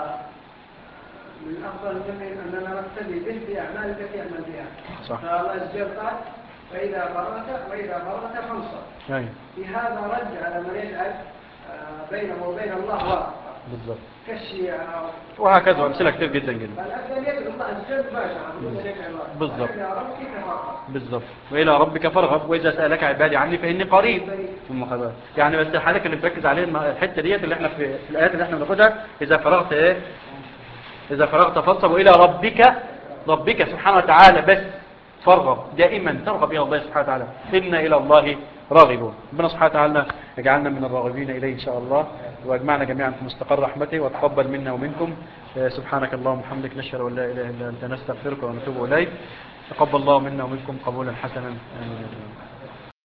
من أفضل من أننا نقتدي به في أعمال التي يعمل بها. صح. فالله يجزيه قال فإذا فرغت وإذا فرغت فانصب. أي. في هذا رد على من يجعل بينه وبين الله ورق. بالضبط. كالشيعة وهكذا أمثلة كتير جدا جدا. فالأفضل يدعو الله عز وجل مباشرة. بالضبط. وإلى ربك فارغب. بالضبط. وإلى ربك فارغب وإذا سألك عبادي عني فإني قريب. ثم خبر. يعني بس حضرتك اللي بتركز عليه الحتة ديت اللي احنا في, في الآيات اللي احنا بناخدها إذا فرغت إيه؟ إذا فرغت فانصب وإلى ربك، ربك سبحانه وتعالى بس فارغب. دائما ترغب إلى الله سبحانه وتعالى. إن إلى الله راغبون. ربنا سبحانه وتعالى يجعلنا من الراغبين إليه إن شاء الله، واجمعنا جميعا في مستقر رحمته، وتقبل منا ومنكم. سبحانك اللهم وبحمدك نشهد أن لا إله إلا أنت نستغفرك ونتوب إليك. تقبل الله منا ومنكم قبولا حسنا. آمين.